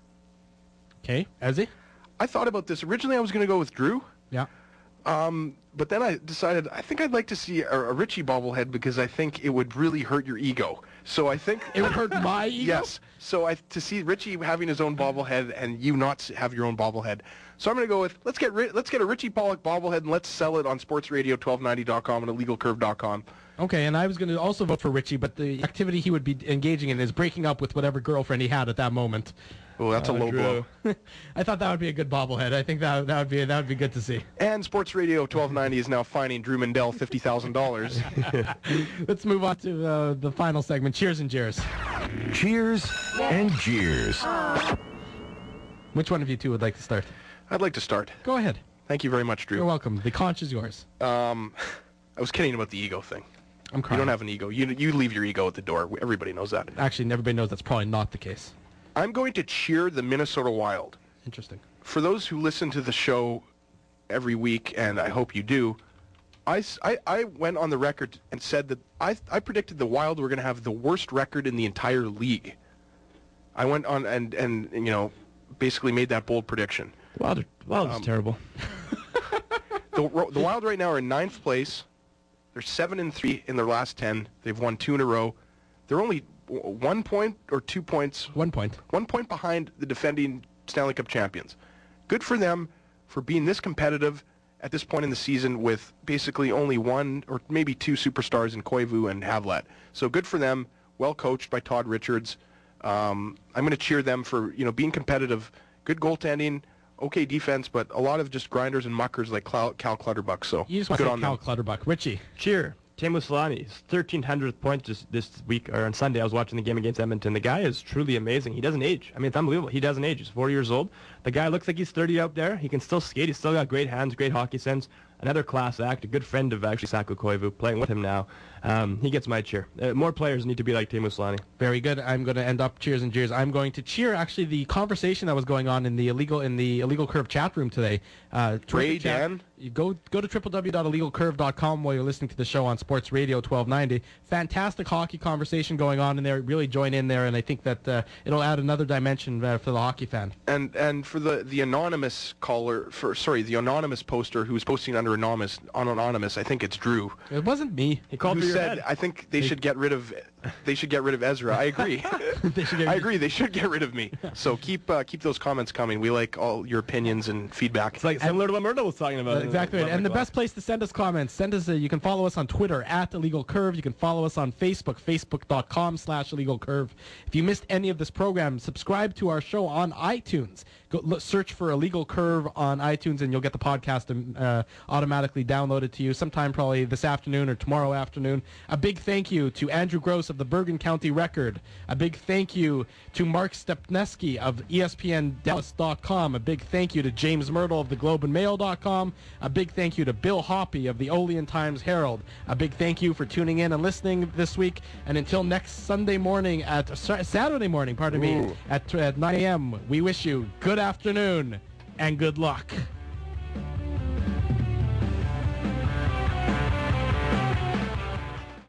Okay, Ezzy? I thought about this. Originally, I was going to go with Drew. Yeah. Um, but then I decided I think I'd like to see a, a Richie bobblehead because I think it would really hurt your ego. So I think it would hurt my ego. Yes. So I to see Richie having his own bobblehead and you not have your own bobblehead. So I'm going to go with let's get let's get a Richie Pollock bobblehead and let's sell it on sports radio twelve ninety dot com and illegal curve dot com. Okay, and I was going to also vote for Richie, but the activity he would be engaging in is breaking up with whatever girlfriend he had at that moment. Oh, that's uh, a low Drew. blow. I thought that would be a good bobblehead. I think that that would be that would be good to see. And Sports Radio twelve ninety is now fining Drew Mandel fifty thousand dollars. Let's move on to uh, the final segment. Cheers and jeers. Cheers and jeers. Which one of you two would like to start? I'd like to start. Go ahead. Thank you very much, Drew. You're welcome. The conch is yours. Um, I was kidding about the ego thing. I'm crying. You don't have an ego. You you leave your ego at the door. Everybody knows that. Actually, everybody knows that's probably not the case. I'm going to cheer the Minnesota Wild. Interesting. For those who listen to the show every week, and I hope you do, I, I, I went on the record and said that I, I predicted the Wild were going to have the worst record in the entire league. I went on and, and you know, basically made that bold prediction. Wild, are, Wild is um, terrible. the, the Wild right now are in ninth place. They're seven and three in their last ten. They've won two in a row. They're only one point or two points. One point. One point behind the defending Stanley Cup champions. Good for them for being this competitive at this point in the season with basically only one or maybe two superstars in Koivu and Havlat. So good for them. Well coached by Todd Richards. Um, I'm going to cheer them for you know being competitive. Good goaltending. Okay defense, but a lot of just grinders and muckers like Cal, Cal Clutterbuck. So you just want good to on Cal them. Clutterbuck. Richie. Cheer. Teemu Selänne's thirteen hundredth point this, this week, or on Sunday. I was watching the game against Edmonton. The guy is truly amazing. He doesn't age. I mean, it's unbelievable. He doesn't age. He's forty years old. The guy looks like he's thirty out there. He can still skate. He's still got great hands, great hockey sense. Another class act, a good friend of actually Saku Koivu, playing with him now. Um, he gets my cheer. Uh, more players need to be like Teemu Selänne. Very good. I'm going to end up cheers and jeers. I'm going to cheer actually the conversation that was going on in the illegal in the Illegal Curve chat room today. Uh, Ray, chat, Dan? You go go to w w w dot illegal curve dot com while you're listening to the show on Sports Radio twelve ninety. Fantastic hockey conversation going on in there. Really join in there, and I think that uh, it'll add another dimension uh, for the hockey fan. And and for the, the anonymous caller, for sorry, the anonymous poster who's posting under Twitter anonymous, anonymous. I think it's Drew. It wasn't me. He called who for your said, head. I think they should get rid of they should get rid of Ezra. I agree. They should get I rid- agree. They should get rid of me. So keep uh, keep those comments coming. We like all your opinions and feedback. It's like similar to what Myrtle was talking about. Exactly right. And the best place to send us comments, send us a, you can follow us on Twitter at Illegal Curve. You can follow us on Facebook, facebook.com slash Illegal Curve. If you missed any of this program, subscribe to our show on iTunes. Go look, search for Illegal Curve on iTunes, and you'll get the podcast uh, automatically downloaded to you sometime probably this afternoon or tomorrow afternoon. A big thank you to Andrew Gross of the Bergen County Record. A big thank you to Mark Stepneski of E S P N Dallas dot com. A big thank you to James Myrtle of the Globe and Mail dot com. A big thank you to Bill Hoppy of the Olean Times Herald. A big thank you for tuning in and listening this week. And until next Sunday morning at Saturday morning, pardon me, at, at nine a.m. we wish you good afternoon and good luck.